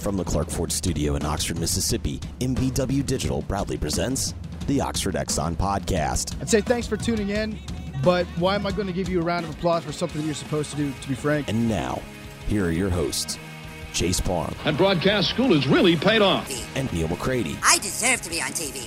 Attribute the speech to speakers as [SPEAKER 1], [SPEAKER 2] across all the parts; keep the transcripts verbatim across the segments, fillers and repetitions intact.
[SPEAKER 1] From the Clark Ford Studio in Oxford, Mississippi, M B W Digital proudly presents the Oxford Exxon Podcast.
[SPEAKER 2] I'd say thanks for tuning in, but why am I going to give you a round of applause for something that you're supposed to do, to be frank?
[SPEAKER 1] And now, here are your hosts, Chase Parham.
[SPEAKER 3] And broadcast school has really paid off.
[SPEAKER 1] And Neil McCready.
[SPEAKER 4] I deserve to be on T V.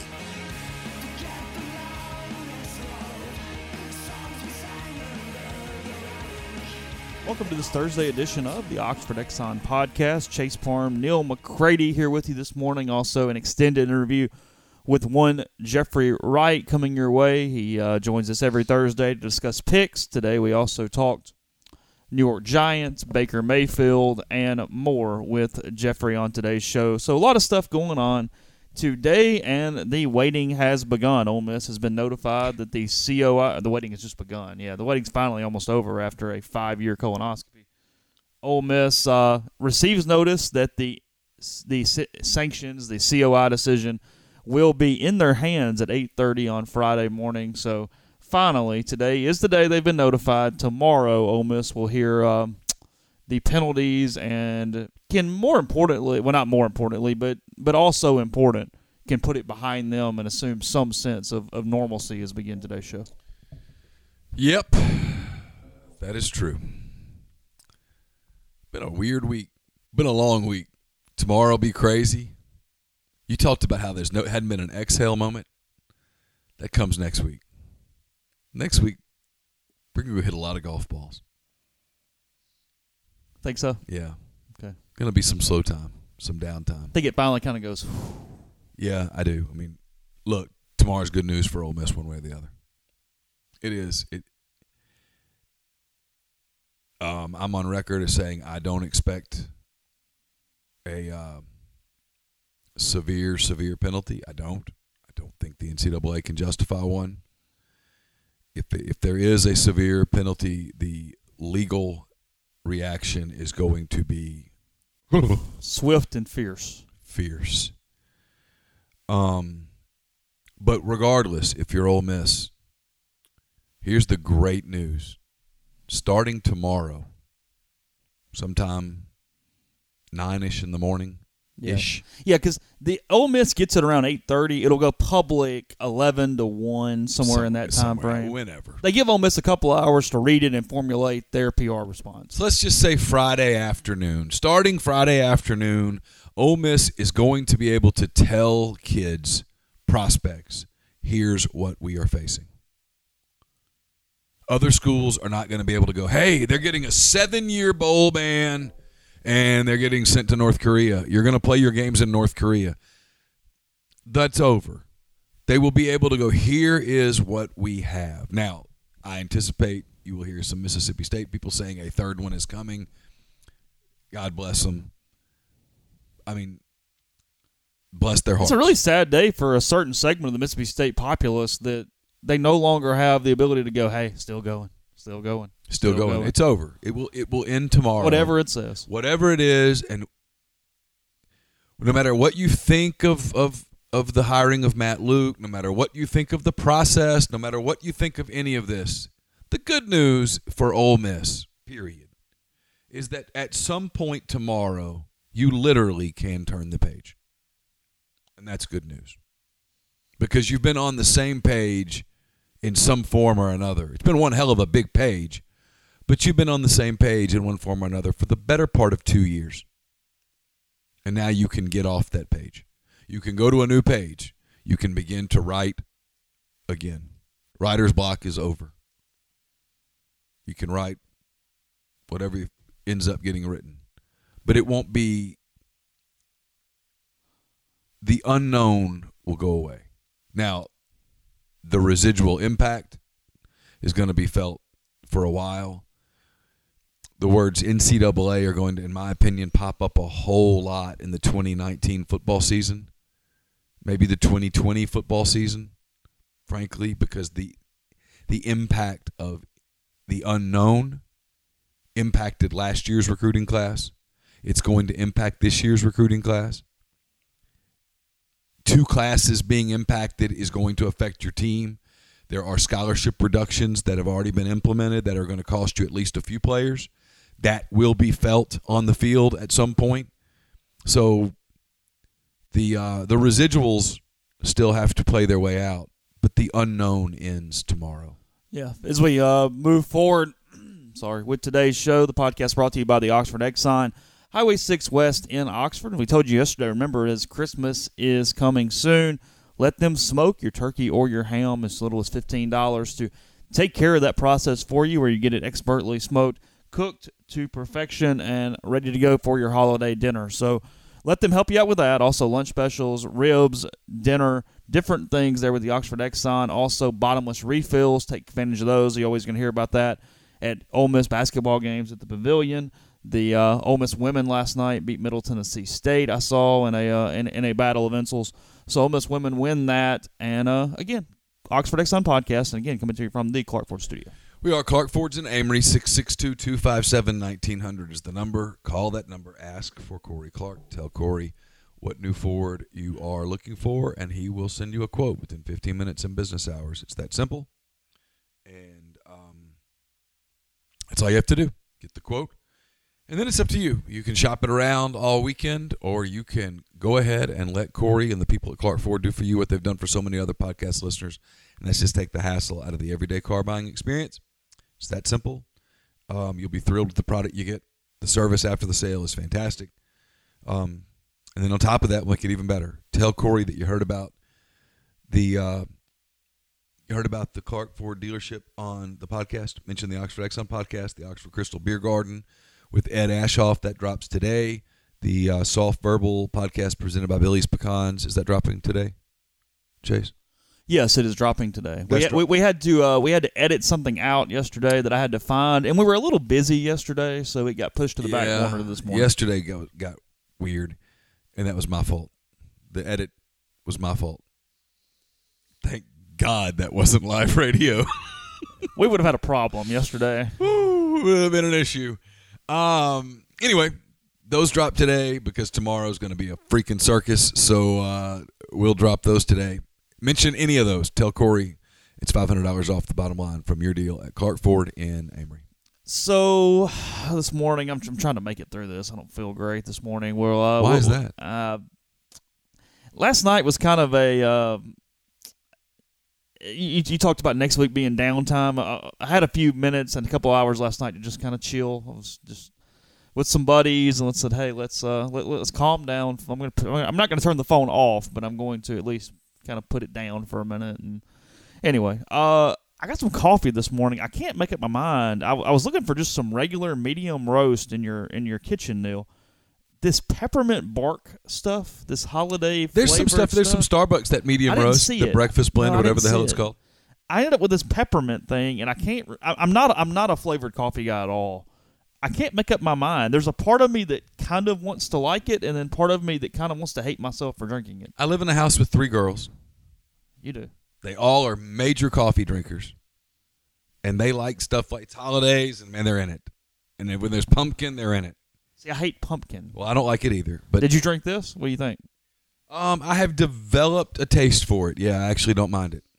[SPEAKER 5] Welcome to this Thursday edition of the Oxford Exxon Podcast. Chase Parham, Neil McCready here with you this morning. Also an extended interview with one Jeffrey Wright coming your way. He uh, joins us every Thursday to discuss picks. Today we also talked New York Giants, Baker Mayfield, and more with Jeffrey on today's show. So a lot of stuff going on today, and the waiting has begun. Ole Miss has been notified that the C O I, the waiting has just begun. Yeah, the waiting's finally almost over after a five-year colonoscopy. Ole Miss uh, receives notice that the the sanctions, the C O I decision, will be in their hands at eight thirty on Friday morning. So finally, today is the day they've been notified. Tomorrow, Ole Miss will hear um, the penalties and can more importantly, well, not more importantly, but but also important, can put it behind them and assume some sense of, of normalcy as we begin today's show.
[SPEAKER 6] Yep, that is true. Been a weird week. Been a long week. Tomorrow will be crazy. You talked about how there's no hadn't been an exhale moment. That comes next week. Next week, we're going to hit a lot of golf balls.
[SPEAKER 5] Think so?
[SPEAKER 6] Yeah.
[SPEAKER 5] Okay.
[SPEAKER 6] Going to be some slow time, some downtime.
[SPEAKER 5] I think it finally kind of goes.
[SPEAKER 6] Yeah, I do. I mean, look, tomorrow's good news for Ole Miss one way or the other. It is. It. Um, I'm on record as saying I don't expect a uh, severe, severe penalty. I don't. I don't think the N C double A can justify one. If if there is a severe penalty, the legal reaction is going to be
[SPEAKER 5] swift and fierce.
[SPEAKER 6] Fierce. Um, but regardless, if you're Ole Miss, here's the great news. Starting tomorrow, sometime nine-ish in the morning, ish.
[SPEAKER 5] Yeah, because the Ole Miss gets it around eight thirty. It'll go public eleven to one, somewhere
[SPEAKER 6] Some,
[SPEAKER 5] in that time
[SPEAKER 6] somewhere,
[SPEAKER 5] frame.
[SPEAKER 6] Whenever.
[SPEAKER 5] They give Ole Miss a couple of hours to read it and formulate their P R response.
[SPEAKER 6] So let's just say Friday afternoon. Starting Friday afternoon, Ole Miss is going to be able to tell kids, prospects, here's what we are facing. Other schools are not going to be able to go, hey, they're getting a seven-year bowl ban, and they're getting sent to North Korea. You're going to play your games in North Korea. That's over. They will be able to go, here is what we have. Now, I anticipate you will hear some Mississippi State people saying a third one is coming. God bless them. I mean, bless their hearts.
[SPEAKER 5] It's a really sad day for a certain segment of the Mississippi State populace that they no longer have the ability to go, hey, still going, still going.
[SPEAKER 6] Still, still going. going. It's over. It will it will end tomorrow.
[SPEAKER 5] Whatever it says.
[SPEAKER 6] Whatever it is, and no matter what you think of, of, of the hiring of Matt Luke, no matter what you think of the process, no matter what you think of any of this, the good news for Ole Miss, period, is that at some point tomorrow, you literally can turn the page. And that's good news. Because you've been on the same page in some form or another. It's been one hell of a big page, but you've been on the same page in one form or another for the better part of two years. And now you can get off that page. You can go to a new page. You can begin to write again. Writer's block is over. You can write whatever ends up getting written. But it won't be, the unknown will go away. Now, the residual impact is going to be felt for a while. The words N C double A are going to, in my opinion, pop up a whole lot in the twenty nineteen football season, maybe the twenty twenty football season, frankly, because the the impact of the unknown impacted last year's recruiting class. It's going to impact this year's recruiting class. Two classes being impacted is going to affect your team. There are scholarship reductions that have already been implemented that are going to cost you at least a few players. That will be felt on the field at some point. So the uh, the residuals still have to play their way out, but the unknown ends tomorrow.
[SPEAKER 5] Yeah, as we uh, move forward, sorry, with today's show, the podcast brought to you by the Oxford Exxon, Highway six West in Oxford. And we told you yesterday, remember, as Christmas is coming soon, let them smoke your turkey or your ham as little as fifteen dollars to take care of that process for you, where you get it expertly smoked, cooked to perfection, and ready to go for your holiday dinner. So let them help you out with that. Also, lunch specials, ribs, dinner, different things there with the Oxford Exxon. Also, bottomless refills. Take advantage of those. You're always going to hear about that at Ole Miss basketball games at the Pavilion. The uh, Ole Miss women last night beat Middle Tennessee State, I saw, in a uh, in, in a battle of insoles. So Ole Miss women win that. And, uh, again, Oxford Exxon Podcast. And, again, coming to you from the Clark Ford Studio.
[SPEAKER 6] We are Clark Ford's in Amory. Six six two, two five seven, one nine zero zero is the number. Call that number. Ask for Corey Clark. Tell Corey what new Ford you are looking for, and he will send you a quote within fifteen minutes in business hours. It's that simple. And um, that's all you have to do. Get the quote. And then it's up to you. You can shop it around all weekend, or you can go ahead and let Corey and the people at Clark Ford do for you what they've done for so many other podcast listeners, and that's just take the hassle out of the everyday car buying experience. It's that simple. Um, you'll be thrilled with the product you get. The service after the sale is fantastic. Um, and then on top of that, make it even better. Tell Corey that you heard about the uh, you heard about the Clark Ford dealership on the podcast. Mention the Oxford Exxon podcast, the Oxford Crystal Beer Garden with Ed Ashoff. That drops today. The uh, Soft Verbal podcast presented by Billy's Pecans. Is that dropping today, Chase?
[SPEAKER 5] Yes, it is dropping today. We,
[SPEAKER 6] That's
[SPEAKER 5] we, we had to uh, we had to edit something out yesterday that I had to find, and we were a little busy yesterday, so it got pushed to the back
[SPEAKER 6] Yeah.
[SPEAKER 5] corner this morning.
[SPEAKER 6] Yesterday got, got weird, and that was my fault. The edit was my fault. Thank God that wasn't live radio.
[SPEAKER 5] We would have had a problem yesterday.
[SPEAKER 6] Woo, it would have been an issue. Um. Anyway, those drop today because tomorrow's going to be a freaking circus, so uh, we'll drop those today. Mention any of those. Tell Corey it's five hundred dollars off the bottom line from your deal at Clark Ford in Amory.
[SPEAKER 5] So this morning, I'm, I'm trying to make it through this. I don't feel great this morning. Well, uh,
[SPEAKER 6] Why
[SPEAKER 5] we'll,
[SPEAKER 6] is that?
[SPEAKER 5] Uh, last night was kind of a. Uh, you, you talked about next week being downtime. Uh, I had a few minutes and a couple hours last night to just kind of chill. I was just with some buddies and let's said, hey, let's uh, let, let's calm down. I'm gonna. I'm not going to turn the phone off, but I'm going to at least kind of put it down for a minute. And anyway, uh, I got some coffee this morning. I can't make up my mind. I, I was looking for just some regular medium roast in your in your kitchen, Neil. This peppermint bark stuff, this holiday
[SPEAKER 6] There's some stuff. There's some Starbucks that medium
[SPEAKER 5] I didn't
[SPEAKER 6] roast,
[SPEAKER 5] see
[SPEAKER 6] the
[SPEAKER 5] it.
[SPEAKER 6] breakfast blend,
[SPEAKER 5] No, I
[SPEAKER 6] whatever
[SPEAKER 5] didn't
[SPEAKER 6] the hell
[SPEAKER 5] see
[SPEAKER 6] it's
[SPEAKER 5] it.
[SPEAKER 6] called.
[SPEAKER 5] I ended up with this peppermint thing, and I can't. I, I'm not. I'm not a flavored coffee guy at all. I can't make up my mind. There's a part of me that kind of wants to like it, and then part of me that kind of wants to hate myself for drinking it.
[SPEAKER 6] I live in a house with three girls.
[SPEAKER 5] You do.
[SPEAKER 6] They all are major coffee drinkers, and they like stuff like it's holidays, and man, they're in it. And then when there's pumpkin, they're in it.
[SPEAKER 5] See, I hate pumpkin.
[SPEAKER 6] Well, I don't like it either. But
[SPEAKER 5] Did you drink this? What do you think?
[SPEAKER 6] um, I have developed a taste for it. Yeah, I actually don't mind it.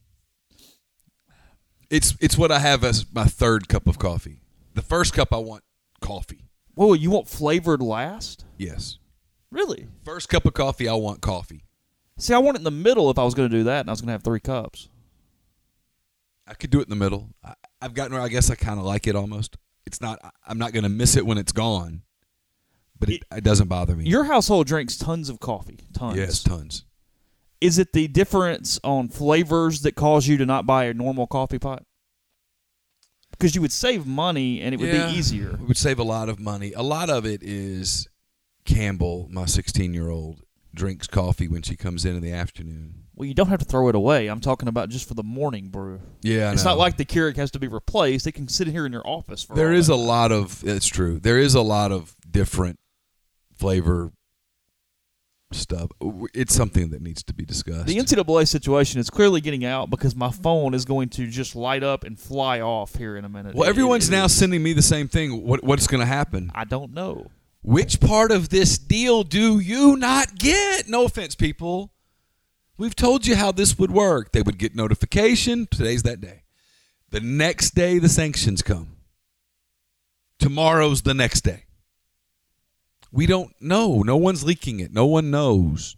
[SPEAKER 6] It's it's what I have as my third cup of coffee. The first cup, I want coffee.
[SPEAKER 5] Whoa, you want flavored last?
[SPEAKER 6] Yes.
[SPEAKER 5] Really?
[SPEAKER 6] First cup of coffee, I want coffee.
[SPEAKER 5] See, I want it in the middle if I was going to do that, and I was going to have three cups.
[SPEAKER 6] I could do it in the middle. I, I've gotten where I guess I kind of like it almost. It's not. I'm not going to miss it when it's gone, but it, it doesn't bother me.
[SPEAKER 5] Your household drinks tons of coffee. Tons.
[SPEAKER 6] Yes, tons.
[SPEAKER 5] Is it the difference on flavors that cause you to not buy a normal coffee pot? Because you would save money and it would
[SPEAKER 6] Yeah,
[SPEAKER 5] be easier.
[SPEAKER 6] It would save a lot of money. A lot of it is Campbell, my sixteen-year-old, drinks coffee when she comes in in the afternoon.
[SPEAKER 5] Well, you don't have to throw it away. I'm talking about just for the morning brew.
[SPEAKER 6] Yeah, I
[SPEAKER 5] It's
[SPEAKER 6] know.
[SPEAKER 5] not like the Keurig has to be replaced. It can sit here in your office for
[SPEAKER 6] There
[SPEAKER 5] all
[SPEAKER 6] is
[SPEAKER 5] that.
[SPEAKER 6] a lot of. It's true. There is a lot of different flavor stuff. It's something that needs to be discussed.
[SPEAKER 5] The N C double A situation is clearly getting out because my phone is going to just light up and fly off here in a minute.
[SPEAKER 6] well,
[SPEAKER 5] It-
[SPEAKER 6] everyone's
[SPEAKER 5] it
[SPEAKER 6] now
[SPEAKER 5] is-
[SPEAKER 6] sending me the same thing. What What's going to happen?
[SPEAKER 5] I don't know.
[SPEAKER 6] Which part of this deal do you not get? No offense, people. We've told you how this would work. They would get notification. Today's that day. The next day, the sanctions come. Tomorrow's the next day. We don't know. No one's leaking it. No one knows.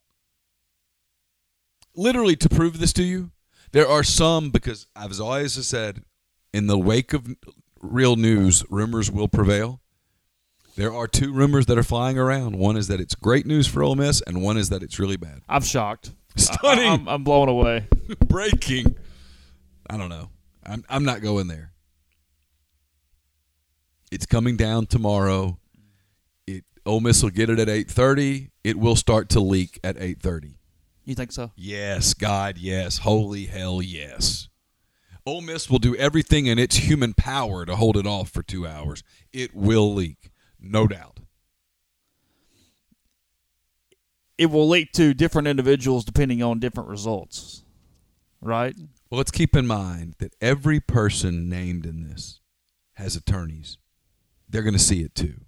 [SPEAKER 6] Literally, to prove this to you, there are some, because I've always said, in the wake of real news, rumors will prevail. There are two rumors that are flying around. One is that it's great news for Ole Miss, and one is that it's really bad.
[SPEAKER 5] I'm shocked.
[SPEAKER 6] Stunning.
[SPEAKER 5] I, I'm, I'm blown away.
[SPEAKER 6] Breaking. I don't know. I'm I'm not going there. It's coming down tomorrow. It Ole Miss will get it at eight thirty. It will start to leak at eight thirty.
[SPEAKER 5] You think so?
[SPEAKER 6] Yes, God, yes. Holy hell, yes. Ole Miss will do everything in its human power to hold it off for two hours. It will leak, no doubt.
[SPEAKER 5] It will leak to different individuals depending on different results, right?
[SPEAKER 6] Well, let's keep in mind that every person named in this has attorneys. They're going to see it too.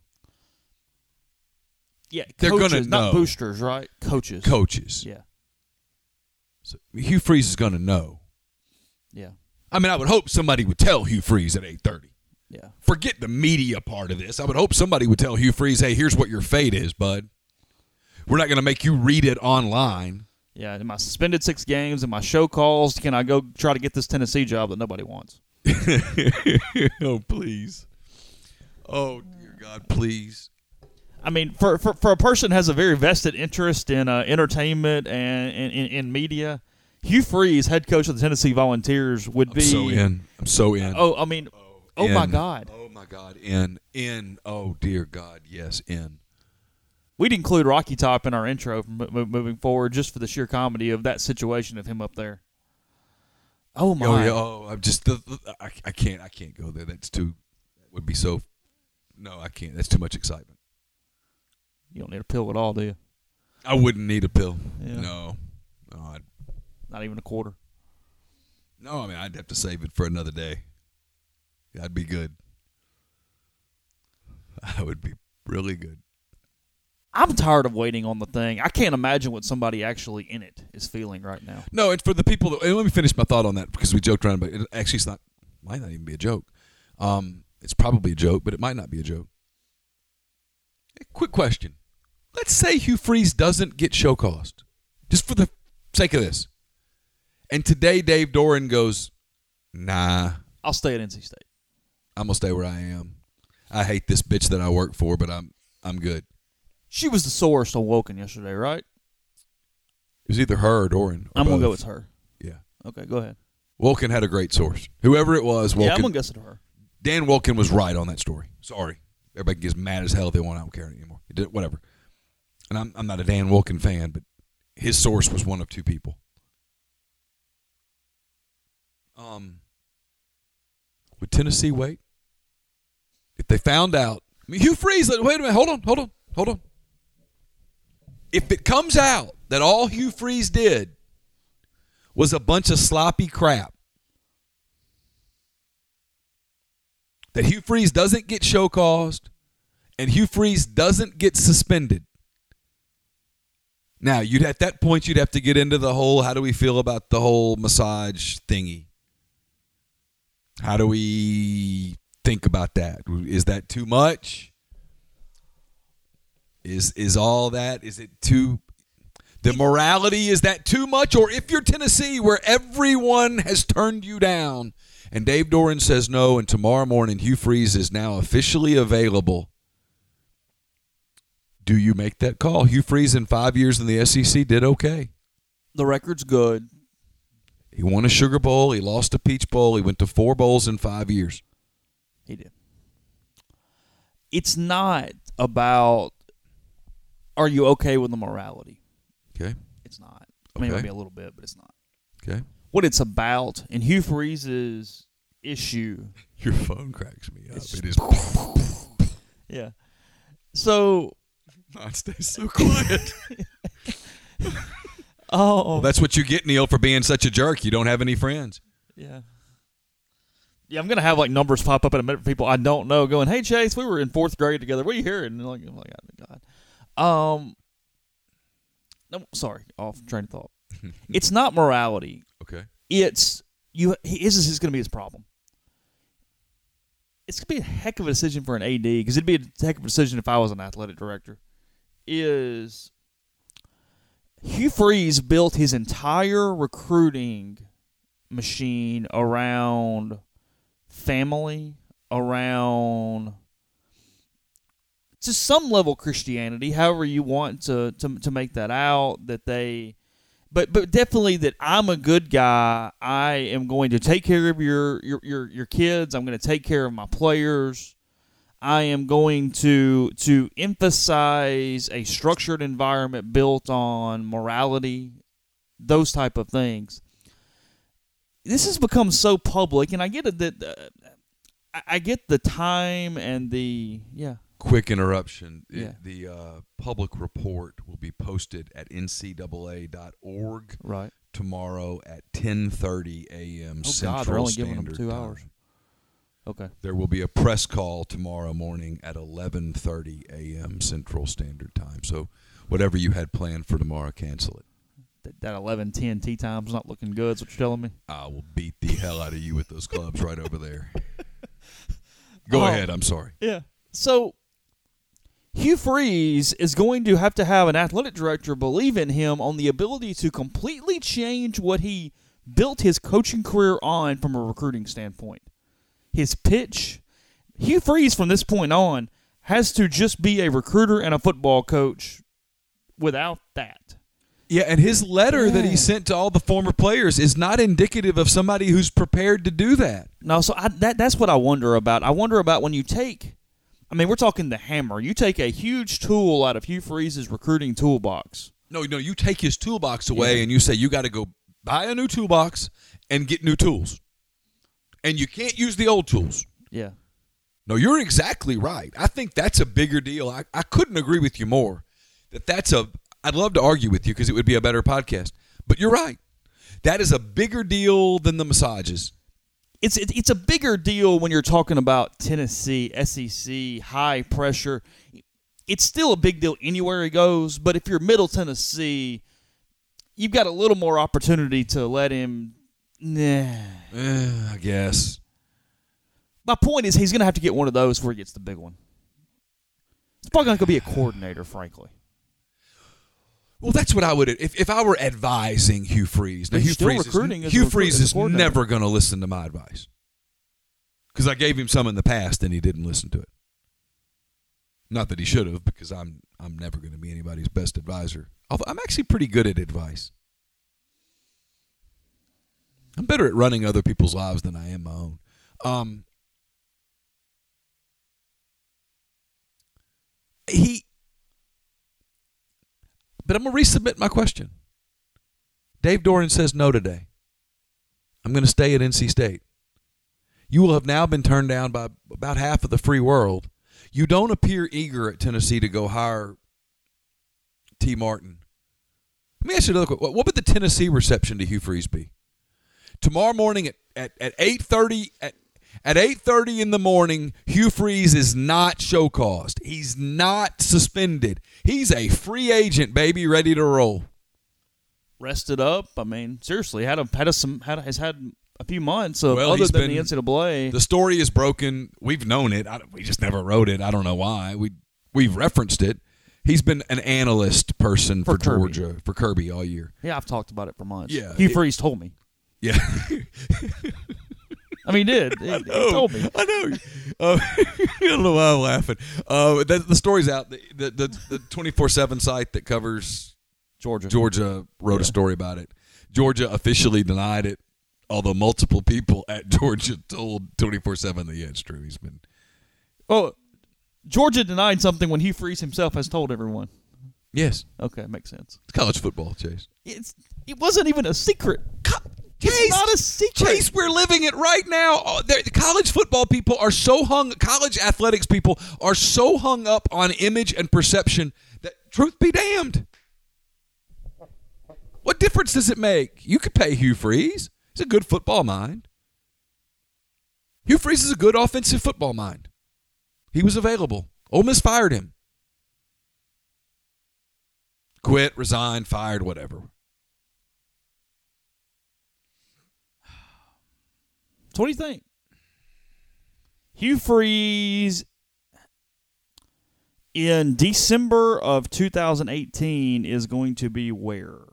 [SPEAKER 5] Yeah,
[SPEAKER 6] They're
[SPEAKER 5] coaches,
[SPEAKER 6] gonna
[SPEAKER 5] not
[SPEAKER 6] know.
[SPEAKER 5] boosters, right? Coaches.
[SPEAKER 6] Coaches.
[SPEAKER 5] Yeah,
[SPEAKER 6] So Hugh Freeze is going to know.
[SPEAKER 5] yeah,
[SPEAKER 6] I mean, I would hope somebody would tell Hugh Freeze at eight thirty.
[SPEAKER 5] yeah.
[SPEAKER 6] Forget the media part of this. I would hope somebody would tell Hugh Freeze, hey, here's what your fate is, bud. We're not going to make you read it online.
[SPEAKER 5] Yeah, am I suspended six games? Am I show calls? Can I go try to get this Tennessee job that nobody wants?
[SPEAKER 6] Oh, please. Oh, dear God, please.
[SPEAKER 5] I mean, for, for, for a person who has a very vested interest in uh, entertainment and in, in, in media, Hugh Freeze, head coach of the Tennessee Volunteers, would
[SPEAKER 6] I'm
[SPEAKER 5] be
[SPEAKER 6] so in. I'm so in.
[SPEAKER 5] Oh, I mean, oh, oh my
[SPEAKER 6] in.
[SPEAKER 5] God.
[SPEAKER 6] Oh, my God. In. In. Oh, dear God. Yes, in.
[SPEAKER 5] We'd include Rocky Top in our intro from mo- moving forward just for the sheer comedy of that situation of him up there. Oh, my.
[SPEAKER 6] Oh, yeah. Oh, I'm just, the, the, I, I can't, I can't go there. That's too, that would be so, no, I can't. That's too much excitement.
[SPEAKER 5] You don't need a pill at all, do you?
[SPEAKER 6] I wouldn't need a pill.
[SPEAKER 5] Yeah.
[SPEAKER 6] No. No, I'd,
[SPEAKER 5] Not even a quarter.
[SPEAKER 6] no, I mean, I'd have to save it for another day. I'd be good. I would be really good.
[SPEAKER 5] I'm tired of waiting on the thing. I can't imagine what somebody actually in it is feeling right now.
[SPEAKER 6] No, and for the people that, and let me finish my thought on that because we joked around, but it actually it's not, might not even be a joke. Um, it's probably a joke, but it might not be a joke. Hey, quick question. Let's say Hugh Freeze doesn't get show caused, just for the sake of this. And today Dave Doran goes, nah,
[SPEAKER 5] I'll stay at N C State.
[SPEAKER 6] I'm going to stay where I am. I hate this bitch that I work for, but I'm I'm good.
[SPEAKER 5] She was the source on Woken yesterday, right?
[SPEAKER 6] It was either her or Doran. Or
[SPEAKER 5] I'm going to go
[SPEAKER 6] both.
[SPEAKER 5] with her.
[SPEAKER 6] Yeah.
[SPEAKER 5] Okay, go ahead.
[SPEAKER 6] Wolken had a great source. Whoever it was, Wolken.
[SPEAKER 5] Yeah, I'm going to guess it her.
[SPEAKER 6] Dan Wolken was right on that story. Sorry. Everybody gets mad as hell if they want. I don't care anymore. He did, whatever. And I'm I'm not a Dan Wolken fan, but his source was one of two people. Um, would Tennessee wait? If they found out, I mean, Hugh Freeze, wait a minute, hold on, hold on, hold on. If it comes out that all Hugh Freeze did was a bunch of sloppy crap, that Hugh Freeze doesn't get show caused and Hugh Freeze doesn't get suspended. Now, you'd at that point you'd have to get into the whole how do we feel about the whole massage thingy? How do we think about that? Is that too much? Is is all that? Is it too the morality, is that too much? Or if you're Tennessee where everyone has turned you down and Dave Doran says no, and tomorrow morning Hugh Freeze is now officially available, do you make that call? Hugh Freeze in five years in the S E C did okay.
[SPEAKER 5] The record's good.
[SPEAKER 6] He won a Sugar Bowl. He lost a Peach Bowl. He went to four bowls in five years.
[SPEAKER 5] He did. It's not about are you okay with the morality?
[SPEAKER 6] Okay.
[SPEAKER 5] It's not. I mean,
[SPEAKER 6] Okay.
[SPEAKER 5] maybe a little bit, but it's not.
[SPEAKER 6] Okay.
[SPEAKER 5] What it's about, and Hugh Freeze's issue.
[SPEAKER 6] Your phone cracks me up.
[SPEAKER 5] It's
[SPEAKER 6] It is.
[SPEAKER 5] Yeah. So.
[SPEAKER 6] Mine stays so quiet.
[SPEAKER 5] Oh.
[SPEAKER 6] Well, that's what you get, Neil, for being such a jerk. You don't have any friends.
[SPEAKER 5] Yeah. Yeah, I'm going to have, like, numbers pop up in a minute for people I don't know going, hey, Chase, we were in fourth grade together. What are you hearing? And like, oh, my God. God. Um, no, sorry, off train of thought. It's not morality.
[SPEAKER 6] Okay.
[SPEAKER 5] It's, you. This is going to be his problem. it's going to be a heck of a decision for an A D, because it'd be a heck of a decision if I was an athletic director, is Hugh Freeze built his entire recruiting machine around family, around to some level Christianity, however you want to, to, to make that out, that they... But but definitely that I'm a good guy. I am going to take care of your your, your, your kids. I'm going to take care of my players. I am going to to emphasize a structured environment built on morality, those type of things. This has become so public, and I get it that uh, I, I get the time and the yeah.
[SPEAKER 6] Quick interruption.
[SPEAKER 5] Yeah.
[SPEAKER 6] It, the uh, public report will be posted at N C double A dot org
[SPEAKER 5] Right.
[SPEAKER 6] tomorrow at ten thirty a.m.
[SPEAKER 5] Oh
[SPEAKER 6] Central
[SPEAKER 5] God, they're only
[SPEAKER 6] Standard
[SPEAKER 5] giving them two
[SPEAKER 6] Time.
[SPEAKER 5] hours. Okay.
[SPEAKER 6] There will be a press call tomorrow morning at eleven thirty a.m. Central Standard Time. So whatever you had planned for tomorrow, cancel it.
[SPEAKER 5] That, that eleven ten tea time's not looking good, is what you're telling me?
[SPEAKER 6] I will beat the hell out of you with those clubs right over there. Go
[SPEAKER 5] Oh.
[SPEAKER 6] ahead. I'm sorry.
[SPEAKER 5] Yeah. So Hugh Freeze is going to have to have an athletic director believe in him on the ability to completely change what he built his coaching career on from a recruiting standpoint. His pitch. Hugh Freeze, from this point on, has to just be a recruiter and a football coach without that.
[SPEAKER 6] Yeah, and his letter
[SPEAKER 5] Yeah.
[SPEAKER 6] that he sent to all the former players is not indicative of somebody who's prepared to do that.
[SPEAKER 5] No, so I, that that's what I wonder about. I wonder about when you take, I mean, we're talking the hammer. You take a huge tool out of Hugh Freeze's recruiting toolbox.
[SPEAKER 6] No, no, you take his toolbox away
[SPEAKER 5] Yeah.
[SPEAKER 6] and you say you got to go buy a new toolbox and get new tools. And you can't use the old tools.
[SPEAKER 5] Yeah.
[SPEAKER 6] No, you're exactly right. I think that's a bigger deal. I, I couldn't agree with you more. That that's a I'd love to argue with you because it would be a better podcast. But you're right. That is a bigger deal than the massages.
[SPEAKER 5] It's it, it's a bigger deal when you're talking about Tennessee, S E C, high pressure. It's still a big deal anywhere he goes, but if you're Middle Tennessee, you've got a little more opportunity to let him. Nah.
[SPEAKER 6] Eh, I guess.
[SPEAKER 5] My point is he's going to have to get one of those before he gets the big one. It's probably going to be a coordinator, frankly.
[SPEAKER 6] Well, that's what I would if if I were advising Hugh Freeze. Now,
[SPEAKER 5] He's
[SPEAKER 6] Hugh
[SPEAKER 5] still
[SPEAKER 6] Freeze
[SPEAKER 5] recruiting
[SPEAKER 6] is,
[SPEAKER 5] as a
[SPEAKER 6] Hugh
[SPEAKER 5] recruit-
[SPEAKER 6] Freeze
[SPEAKER 5] as a
[SPEAKER 6] is
[SPEAKER 5] coordinator.
[SPEAKER 6] never going to listen to my advice because I gave him some in the past and he didn't listen to it. Not that he should have, because I'm I'm never going to be anybody's best advisor. Although I'm actually pretty good at advice. I'm better at running other people's lives than I am my own. Um, he, but I'm going to resubmit my question. Dave Doran says no today. I'm going to stay at N C State. You will have now been turned down by about half of the free world. You don't appear eager at Tennessee to go hire T. Martin. Let me ask you another question. What would the Tennessee reception to Hugh Freeze be? Tomorrow morning at, at, at eight thirty at, at eight thirty in the morning, Hugh Freeze is not show caused. He's not suspended. He's a free agent, baby, ready to roll.
[SPEAKER 5] Rested up. I mean, seriously, had a had a some had a, has had a few months of
[SPEAKER 6] Well,
[SPEAKER 5] other
[SPEAKER 6] he's
[SPEAKER 5] than
[SPEAKER 6] been-
[SPEAKER 5] the N C double A.
[SPEAKER 6] The story is broken. We've known it. I, we just never wrote it. I don't know why. We we've referenced it. He's been an analyst person for,
[SPEAKER 5] For Kirby.
[SPEAKER 6] Georgia for Kirby all year.
[SPEAKER 5] Yeah, I've talked about it for months.
[SPEAKER 6] Yeah,
[SPEAKER 5] Hugh
[SPEAKER 6] it-
[SPEAKER 5] Freeze told me.
[SPEAKER 6] Yeah.
[SPEAKER 5] I mean, he did. He, he told me.
[SPEAKER 6] I know. Uh, I don't know why I'm laughing. Uh, the, the story's out. The the the, the twenty-four seven site that covers
[SPEAKER 5] Georgia.
[SPEAKER 6] Georgia wrote
[SPEAKER 5] Yeah.
[SPEAKER 6] a story about it. Georgia officially denied it, although multiple people at Georgia told twenty-four seven that yeah, it's true. He's been.
[SPEAKER 5] Oh, Georgia denied something when Hugh Freeze himself has told everyone.
[SPEAKER 6] Yes.
[SPEAKER 5] Okay, makes sense.
[SPEAKER 6] It's college football, Chase.
[SPEAKER 5] It's it wasn't even a secret.
[SPEAKER 6] Chase,
[SPEAKER 5] It's not a secret.
[SPEAKER 6] Chase, we're living it right now. Oh, the college football people are so hung, college athletics people are so hung up on image and perception that, truth be damned, what difference does it make? You could pay Hugh Freeze. He's a good football mind. Hugh Freeze is a good offensive football mind. He was available. Ole Miss fired him. Quit, resigned, fired, whatever.
[SPEAKER 5] So what do you think? Hugh Freeze in December of two thousand eighteen is going to be where?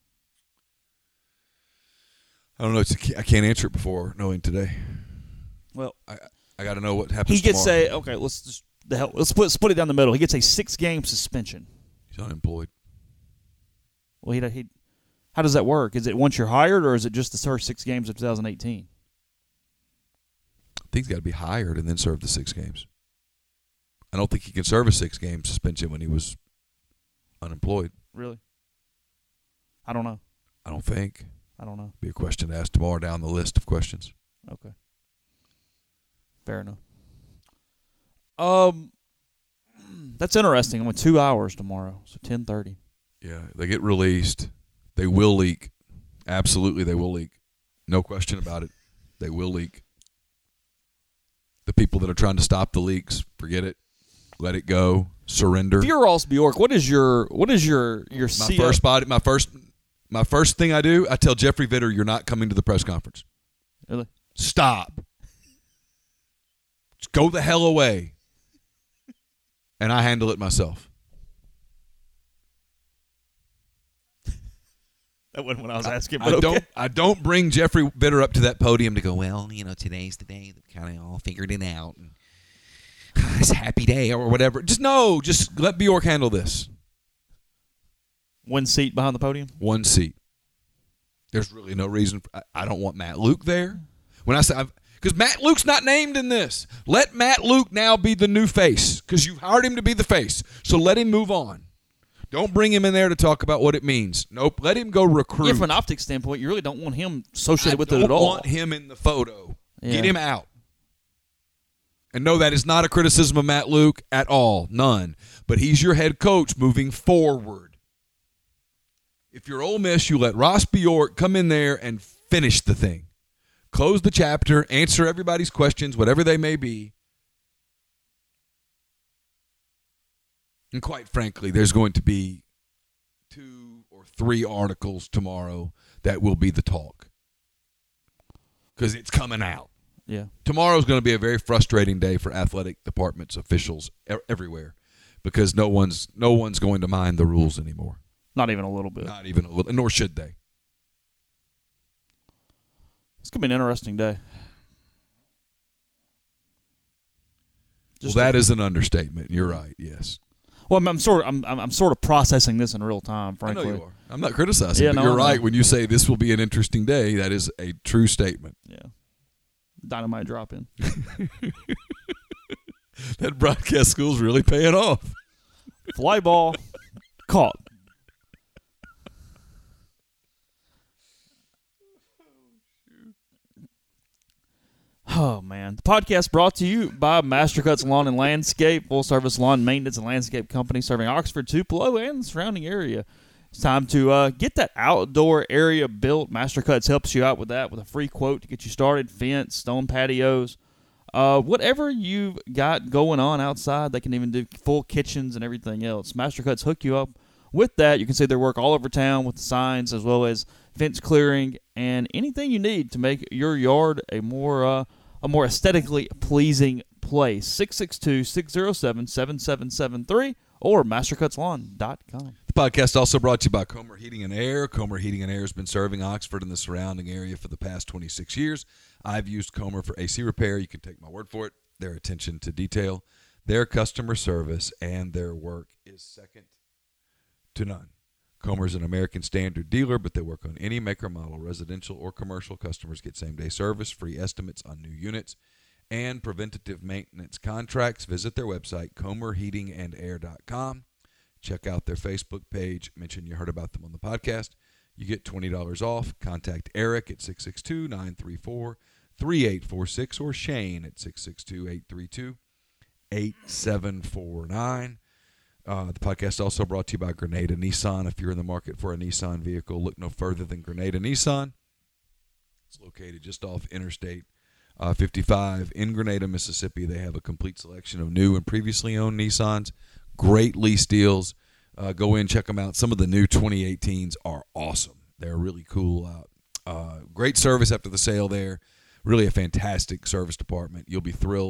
[SPEAKER 6] I don't know. It's a, I can't answer it before knowing today.
[SPEAKER 5] Well,
[SPEAKER 6] I I got to know what happens.
[SPEAKER 5] He gets
[SPEAKER 6] tomorrow.
[SPEAKER 5] a okay. Let's just the hell. Let's split split it down the middle. He gets a six game suspension.
[SPEAKER 6] He's unemployed.
[SPEAKER 5] Well, he he. How does that work? Is it once you're hired, or is it just the first six games of two thousand eighteen?
[SPEAKER 6] I think he's got to be hired and then serve the six games. I don't think he can serve a six game suspension when he was unemployed.
[SPEAKER 5] Really? I don't know.
[SPEAKER 6] I don't think.
[SPEAKER 5] I don't know.
[SPEAKER 6] Be a question to ask tomorrow down the list of questions.
[SPEAKER 5] Okay. Fair enough. Um, that's interesting. I'm with two hours tomorrow, so ten thirty.
[SPEAKER 6] Yeah, they get released. They will leak. Absolutely, they will leak. No question about it. They will leak. The people that are trying to stop the leaks, forget it. Let it go. Surrender.
[SPEAKER 5] If you're Ross Bjork, what is your what is your your
[SPEAKER 6] my
[SPEAKER 5] C O?
[SPEAKER 6] first body, my first, my first thing I do, I tell Jeffrey Vitter, you're not coming to the press conference.
[SPEAKER 5] Really?
[SPEAKER 6] Stop. Just go the hell away. And I handle it myself.
[SPEAKER 5] That wasn't what I was asking.
[SPEAKER 6] I,
[SPEAKER 5] But
[SPEAKER 6] I
[SPEAKER 5] okay.
[SPEAKER 6] don't. I don't bring Jeffrey Vitter up to that podium to go, well, you know, today's the day that kind of all figured it out. And, it's a happy day or whatever. Just no. Just let Bjork handle this.
[SPEAKER 5] One seat behind the podium.
[SPEAKER 6] One seat. There's really no reason. For, I, I don't want Matt Luke there. When I say, because Matt Luke's not named in this. Let Matt Luke now be the new face because you've hired him to be the face. So let him move on. Don't bring him in there to talk about what it means. Nope. Let him go recruit.
[SPEAKER 5] Yeah, from an optics standpoint, you really don't want him associated
[SPEAKER 6] I
[SPEAKER 5] with
[SPEAKER 6] don't
[SPEAKER 5] it at all.
[SPEAKER 6] want him in the photo.
[SPEAKER 5] Yeah.
[SPEAKER 6] Get him out. And no, that is not a criticism of Matt Luke at all. None. But he's your head coach moving forward. If you're Ole Miss, you let Ross Bjork come in there and finish the thing. Close the chapter, answer everybody's questions, whatever they may be. And quite frankly, there's going to be two or three articles tomorrow that will be the talk. Because it's coming out.
[SPEAKER 5] Yeah.
[SPEAKER 6] Tomorrow's going to be a very frustrating day for athletic departments, officials e- everywhere, because no one's no one's going to mind the rules anymore.
[SPEAKER 5] Not even a little bit.
[SPEAKER 6] Not even a little, nor should they.
[SPEAKER 5] It's going to be an interesting day.
[SPEAKER 6] Well, that is an understatement. You're right. Yes.
[SPEAKER 5] Well, I'm, I'm sort of I'm, I'm I'm sort of processing this in real time. Frankly,
[SPEAKER 6] I know you are. I'm not criticizing,
[SPEAKER 5] Yeah,
[SPEAKER 6] but
[SPEAKER 5] no,
[SPEAKER 6] you're
[SPEAKER 5] I know.
[SPEAKER 6] right when you say this will be an interesting day. That is a true statement.
[SPEAKER 5] Yeah. Dynamite drop in.
[SPEAKER 6] That broadcast school's really paying off.
[SPEAKER 5] Fly ball caught. Oh, man. The podcast brought to you by Mastercuts Lawn and Landscape, full-service lawn maintenance and landscape company serving Oxford, Tupelo, and the surrounding area. It's time to uh, get that outdoor area built. Mastercuts helps you out with that with a free quote to get you started, fence, stone patios, uh, whatever you've got going on outside. They can even do full kitchens and everything else. Mastercuts hook you up with that. You can see their work all over town with the signs as well as fence clearing and anything you need to make your yard a more uh, a more aesthetically pleasing place. six six two, six zero seven, seven seven seven three or mastercuts lawn dot com.
[SPEAKER 6] The podcast also brought to you by Comer Heating and Air. Comer Heating and Air has been serving Oxford and the surrounding area for the past twenty-six years. I've used Comer for A C repair. You can take my word for it. Their attention to detail, their customer service, and their work is second to none. Comer's an American Standard dealer, but they work on any maker model, residential or commercial. Customers get same-day service, free estimates on new units, and preventative maintenance contracts. Visit their website, comer heating and air dot com. Check out their Facebook page. Mention you heard about them on the podcast. You get twenty dollars off. Contact Eric at six six two, nine three four, three eight four six or Shane at six six two, eight three two, eight seven four nine. Uh, the podcast is also brought to you by Grenada Nissan. If you're in the market for a Nissan vehicle, look no further than Grenada Nissan. It's located just off Interstate uh, fifty-five in Grenada, Mississippi. They have a complete selection of new and previously owned Nissans. Great lease deals. Uh, go in, check them out. Some of the new twenty eighteens are awesome. They're really cool. Uh, uh, great service after the sale there. Really a fantastic service department. You'll be thrilled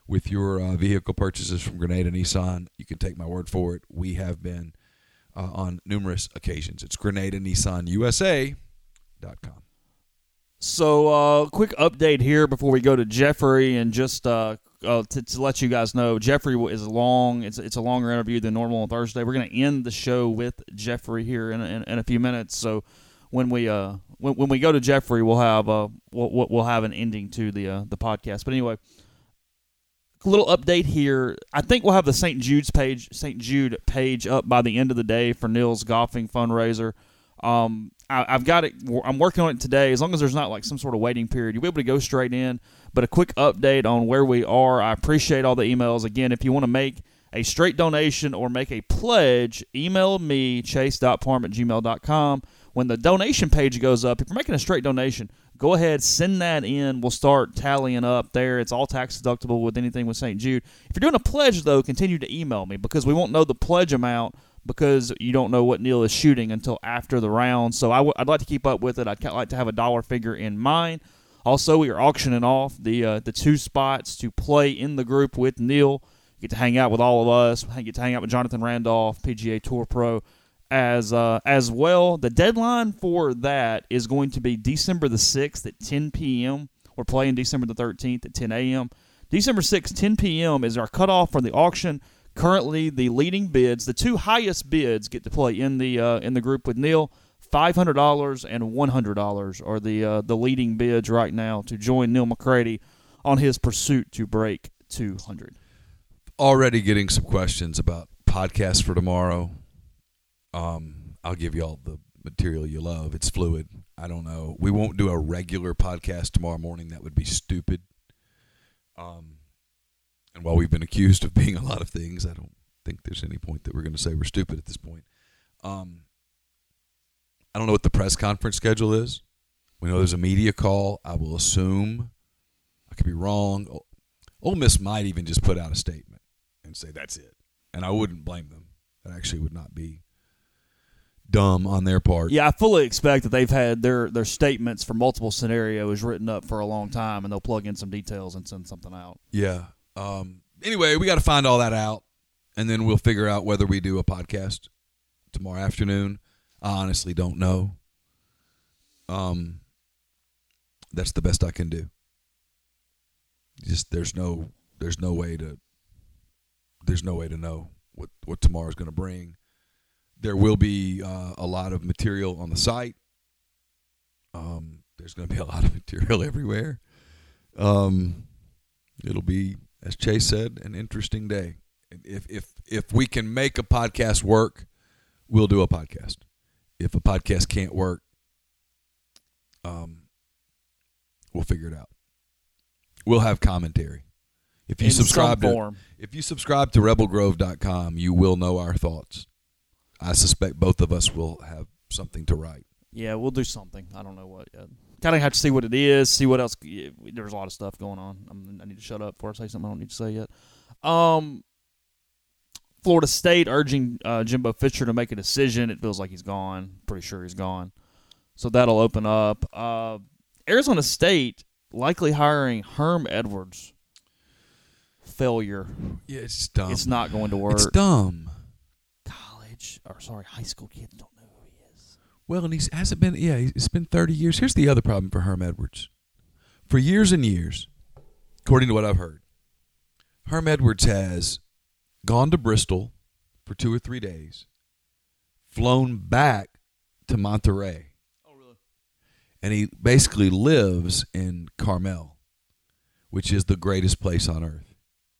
[SPEAKER 6] with your uh, vehicle purchases from Grenada Nissan. You can take my word for it. We have been uh, on numerous occasions. It's Grenada Nissan U S A dot com.
[SPEAKER 5] So, uh, quick update here before we go to Jeffrey, and just uh, uh, to, to let you guys know, Jeffrey is long. It's it's a longer interview than normal on Thursday. We're going to end the show with Jeffrey here in a, in, in a few minutes. So, when we uh when, when we go to Jeffrey, we'll have uh we'll, we'll have an ending to the uh, the podcast. But anyway, a little update here. I think we'll have the Saint Jude's page Saint Jude page up by the end of the day for Neil's golfing fundraiser. Um, I, I've got it. I'm working on it today. As long as there's not like some sort of waiting period, you'll be able to go straight in. But a quick update on where we are. I appreciate all the emails. Again, if you want to make a straight donation or make a pledge, email me, chase dot parm at gmail dot com. When the donation page goes up, if you're making a straight donation, go ahead, send that in. We'll start tallying up there. It's all tax deductible with anything with Saint Jude. If you're doing a pledge, though, continue to email me because we won't know the pledge amount because you don't know what Neil is shooting until after the round. So I w- I'd like to keep up with it. I'd like to have a dollar figure in mind. Also, we are auctioning off the uh, the two spots to play in the group with Neil. You get to hang out with all of us. You get to hang out with Jonathan Randolph, P G A Tour Pro, as uh, as well. The deadline for that is going to be December the sixth at ten p.m. We're playing December the thirteenth at ten a.m. December sixth, ten p.m. is our cutoff for the auction. Currently, the leading bids, the two highest bids, get to play in the uh, in the group with Neil. five hundred dollars and one hundred dollars are the uh, the leading bids right now to join Neil McCready on his pursuit to break two hundred.
[SPEAKER 6] Already getting some questions about podcasts for tomorrow. Um, I'll give you all the material you love. It's fluid. I don't know. We won't do a regular podcast tomorrow morning. That would be stupid. Um. And while we've been accused of being a lot of things, I don't think there's any point that we're going to say we're stupid at this point. Um, I don't know what the press conference schedule is. We know there's a media call. I will assume, I could be wrong, Ole Miss might even just put out a statement and say that's it. And I wouldn't blame them. That actually would not be dumb on their part.
[SPEAKER 5] Yeah, I fully expect that they've had their, their statements for multiple scenarios written up for a long time, and they'll plug in some details and send something out.
[SPEAKER 6] Yeah. Um, anyway, we got to find all that out, and then we'll figure out whether we do a podcast tomorrow afternoon. I honestly don't know. Um, that's the best I can do. Just there's no there's no way to there's no way to know what what tomorrow's going to bring. There will be uh, a lot of material on the site. Um, there's going to be a lot of material everywhere. Um, it'll be, as Chase said, an interesting day. If if if we can make a podcast work, we'll do a podcast. If a podcast can't work, um, we'll figure it out. We'll have commentary. If you
[SPEAKER 5] In
[SPEAKER 6] subscribe
[SPEAKER 5] some
[SPEAKER 6] to
[SPEAKER 5] form.
[SPEAKER 6] if you subscribe to rebel grove dot com, you will know our thoughts. I suspect both of us will have something to write.
[SPEAKER 5] Yeah, we'll do something. I don't know what yet. Kind of have to see what it is, see what else. There's a lot of stuff going on. I'm, I need to shut up before I say something I don't need to say yet. Um, Florida State urging uh, Jimbo Fisher to make a decision. It feels like he's gone. Pretty sure he's gone. So that'll open up. Uh, Arizona State likely hiring Herm Edwards. Failure.
[SPEAKER 6] Yeah, it's dumb.
[SPEAKER 5] It's not going to work.
[SPEAKER 6] It's dumb.
[SPEAKER 5] College, or sorry, high school kids don't know who he is.
[SPEAKER 6] Well, and he hasn't been, yeah, it's been thirty years. Here's the other problem for Herm Edwards. For years and years, according to what I've heard, Herm Edwards has gone to Bristol for two or three days, flown back to Monterey.
[SPEAKER 5] Oh, really?
[SPEAKER 6] And he basically lives in Carmel, which is the greatest place on earth.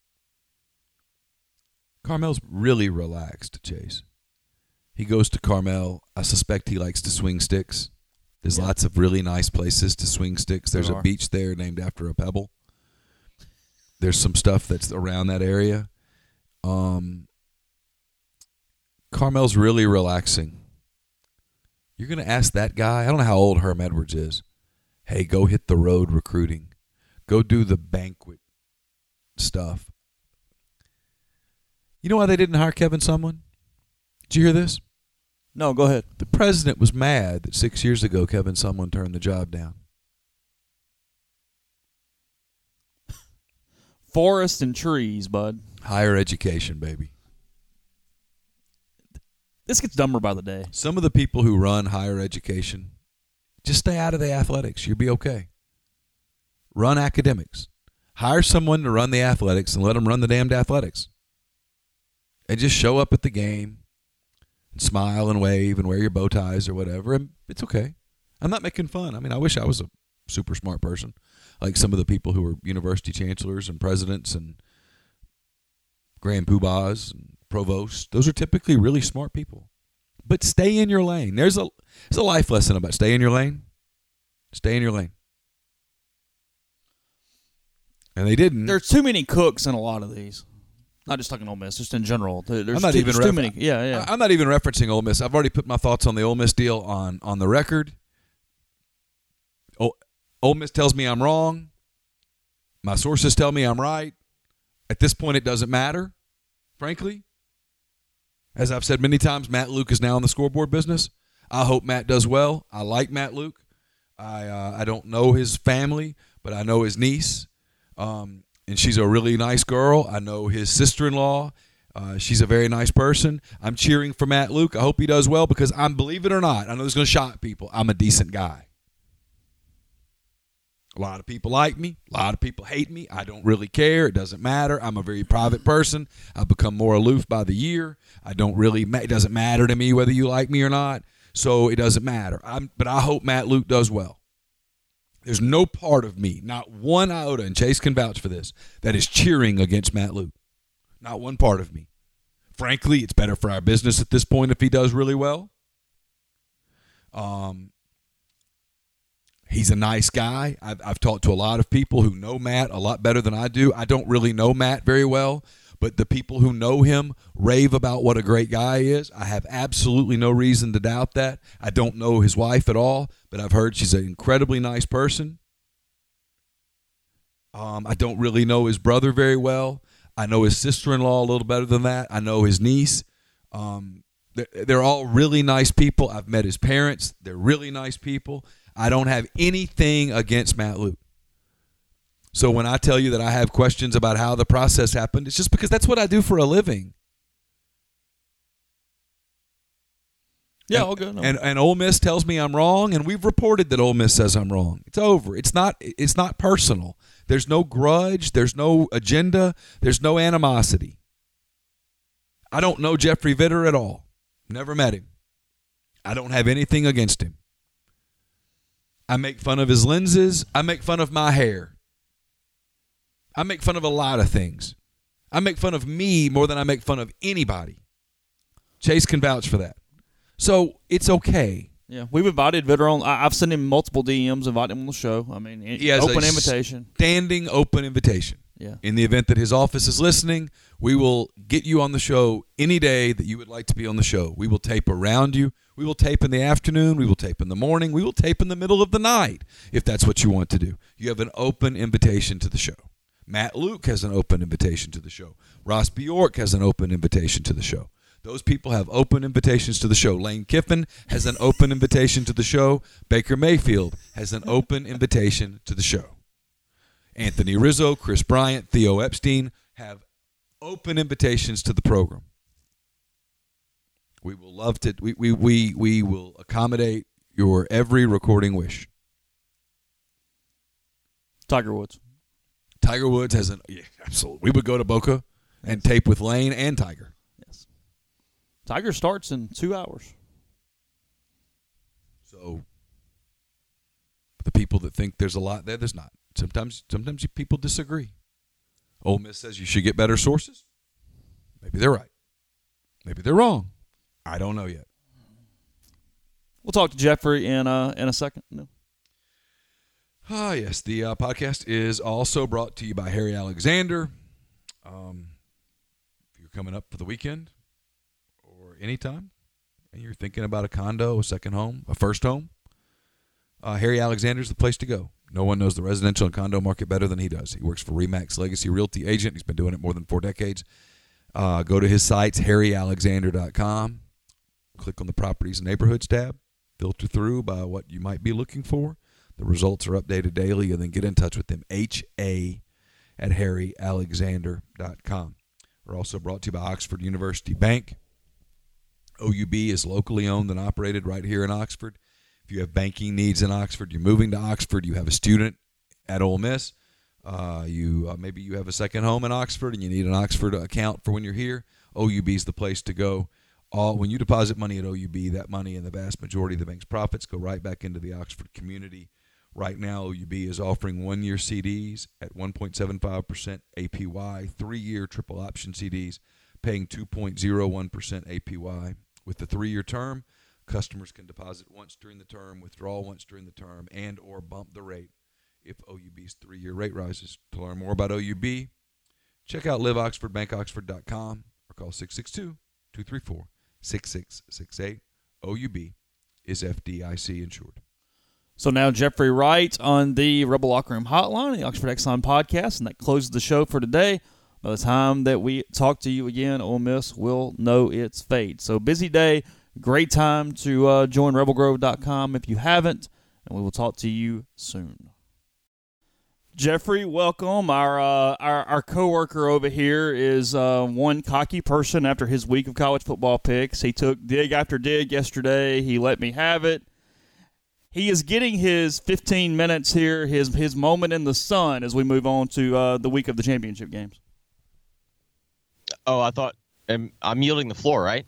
[SPEAKER 6] Carmel's really relaxed, Chase. He goes to Carmel. I suspect he likes to swing sticks. There's
[SPEAKER 5] Yeah.
[SPEAKER 6] lots of really nice places to swing sticks. There's
[SPEAKER 5] There
[SPEAKER 6] a
[SPEAKER 5] are.
[SPEAKER 6] beach there named after a pebble. There's some stuff that's around that area. Um, Carmel's really relaxing. You're going to ask that guy, I don't know how old Herm Edwards is, hey, go hit the road recruiting. Go do the banquet stuff. You know why they didn't hire Kevin Sumlin? Did you hear this?
[SPEAKER 5] No, go ahead.
[SPEAKER 6] The president was mad that six years ago Kevin Sumlin turned the job down.
[SPEAKER 5] Forest and trees, bud.
[SPEAKER 6] Higher education, baby.
[SPEAKER 5] This gets dumber by the day.
[SPEAKER 6] Some of the people who run higher education, just stay out of the athletics. You'll be okay. Run academics. Hire someone to run the athletics and let them run the damned athletics. And just show up at the game and smile and wave and wear your bow ties or whatever, and it's okay. I'm not making fun. I mean, I wish I was a super smart person, like some of the people who are university chancellors and presidents and grand poobahs and provosts. Those are typically really smart people. But stay in your lane. There's a there's a life lesson about stay in your lane. Stay in your lane. And they didn't.
[SPEAKER 5] There's too many cooks in a lot of these. Not just talking Ole Miss, just in general. There's
[SPEAKER 6] I'm not
[SPEAKER 5] too,
[SPEAKER 6] even
[SPEAKER 5] there's too
[SPEAKER 6] refer-
[SPEAKER 5] many. Yeah, yeah.
[SPEAKER 6] I'm not even referencing Ole Miss. I've already put my thoughts on the Ole Miss deal on, on the record. O- Ole Miss tells me I'm wrong. My sources tell me I'm right. At this point, it doesn't matter, frankly. As I've said many times, Matt Luke is now in the scoreboard business. I hope Matt does well. I like Matt Luke. I uh, I don't know his family, but I know his niece, um, and she's a really nice girl. I know his sister-in-law. Uh, she's a very nice person. I'm cheering for Matt Luke. I hope he does well because I'm, believe it or not, I know this is going to shock people, I'm a decent guy. A lot of people like me. A lot of people hate me. I don't really care. It doesn't matter. I'm a very private person. I've become more aloof by the year. I don't really, it doesn't matter to me whether you like me or not, so it doesn't matter. I'm, but I hope Matt Luke does well. There's no part of me, not one iota, and Chase can vouch for this, that is cheering against Matt Luke. Not one part of me. Frankly, it's better for our business at this point if he does really well. Um. He's a nice guy. I've, I've talked to a lot of people who know Matt a lot better than I do. I don't really know Matt very well, but the people who know him rave about what a great guy he is. I have absolutely no reason to doubt that. I don't know his wife at all, but I've heard she's an incredibly nice person. Um, I don't really know his brother very well. I know his sister-in-law a little better than that. I know his niece. Um, they're, they're all really nice people. I've met his parents. They're really nice people. I don't have anything against Matt Luke. So when I tell you that I have questions about how the process happened, it's just because that's what I do for a living.
[SPEAKER 5] Yeah,
[SPEAKER 6] and,
[SPEAKER 5] all good. No.
[SPEAKER 6] And and Ole Miss tells me I'm wrong, and we've reported that Ole Miss says I'm wrong. It's over. It's not it's not personal. There's no grudge. There's no agenda. There's no animosity. I don't know Jeffrey Vitter at all. Never met him. I don't have anything against him. I make fun of his lenses. I make fun of my hair. I make fun of a lot of things. I make fun of me more than I make fun of anybody. Chase can vouch for that. So it's okay.
[SPEAKER 5] Yeah, we've invited Vitter on. I, I've sent him multiple D Ms, invited him on the show. I mean,
[SPEAKER 6] He has
[SPEAKER 5] open
[SPEAKER 6] a
[SPEAKER 5] invitation.
[SPEAKER 6] Standing open invitation.
[SPEAKER 5] Yeah.
[SPEAKER 6] In the event that his office is listening, we will get you on the show any day that you would like to be on the show. We will tape around you. We will tape in the afternoon. We will tape in the morning. We will tape in the middle of the night if that's what you want to do. You have an open invitation to the show. Matt Luke has an open invitation to the show. Ross Bjork has an open invitation to the show. Those people have open invitations to the show. Lane Kiffin has an open invitation to the show. Baker Mayfield has an open invitation to the show. Anthony Rizzo, Chris Bryant, Theo Epstein have open invitations to the program. We will love to. We we we, we will accommodate your every recording wish.
[SPEAKER 5] Tiger Woods.
[SPEAKER 6] Tiger Woods has an yeah, absolutely. We would go to Boca and tape with Lane and Tiger.
[SPEAKER 5] Yes. Tiger starts in two hours.
[SPEAKER 6] So the people that think there's a lot there, there's not. Sometimes, sometimes you, people disagree. Ole Miss says you should get better sources. Maybe they're right. Maybe they're wrong. I don't know yet.
[SPEAKER 5] We'll talk to Jeffrey in uh, in a second. No.
[SPEAKER 6] Ah, yes. The uh, podcast is also brought to you by Harry Alexander. Um, if you're coming up for the weekend or anytime, and you're thinking about a condo, a second home, a first home, uh, Harry Alexander's the place to go. No one knows the residential and condo market better than he does. He works for Remax Legacy Realty Agent. He's been doing it more than four decades. Uh, go to his sites, harry alexander dot com. Click on the Properties and Neighborhoods tab. Filter through by what you might be looking for. The results are updated daily, and then get in touch with them, H A at harry alexander dot com. We're also brought to you by Oxford University Bank. O U B is locally owned and operated right here in Oxford. If you have banking needs in Oxford, you're moving to Oxford, you have a student at Ole Miss, uh, you uh, maybe you have a second home in Oxford and you need an Oxford account for when you're here, O U B is the place to go. All, when you deposit money at O U B, that money and the vast majority of the bank's profits go right back into the Oxford community. Right now, O U B is offering one-year C Ds at one point seven five percent A P Y, three-year triple option C Ds paying two point zero one percent A P Y. With the three-year term, customers can deposit once during the term, withdraw once during the term, and or bump the rate if O U B's three-year rate rises. To learn more about O U B, check out live oxford bank oxford dot com or call six six two, two three four, six six six eight. O U B is F D I C insured.
[SPEAKER 5] So now Jeffrey Wright on the Rebel Locker Room Hotline, the Oxford Exxon podcast, and that closes the show for today. By the time that we talk to you again, Ole Miss will know its fate. So busy day, great time to uh, join rebel grove dot com if you haven't, and we will talk to you soon. Jeffrey, welcome. Our uh, our, our coworker over here is uh, one cocky person after his week of college football picks. He took dig after dig yesterday. He let me have it. He is getting his fifteen minutes here, his his moment in the sun as we move on to uh, the week of the championship games.
[SPEAKER 4] Oh, I thought I'm, I'm yielding the floor, right?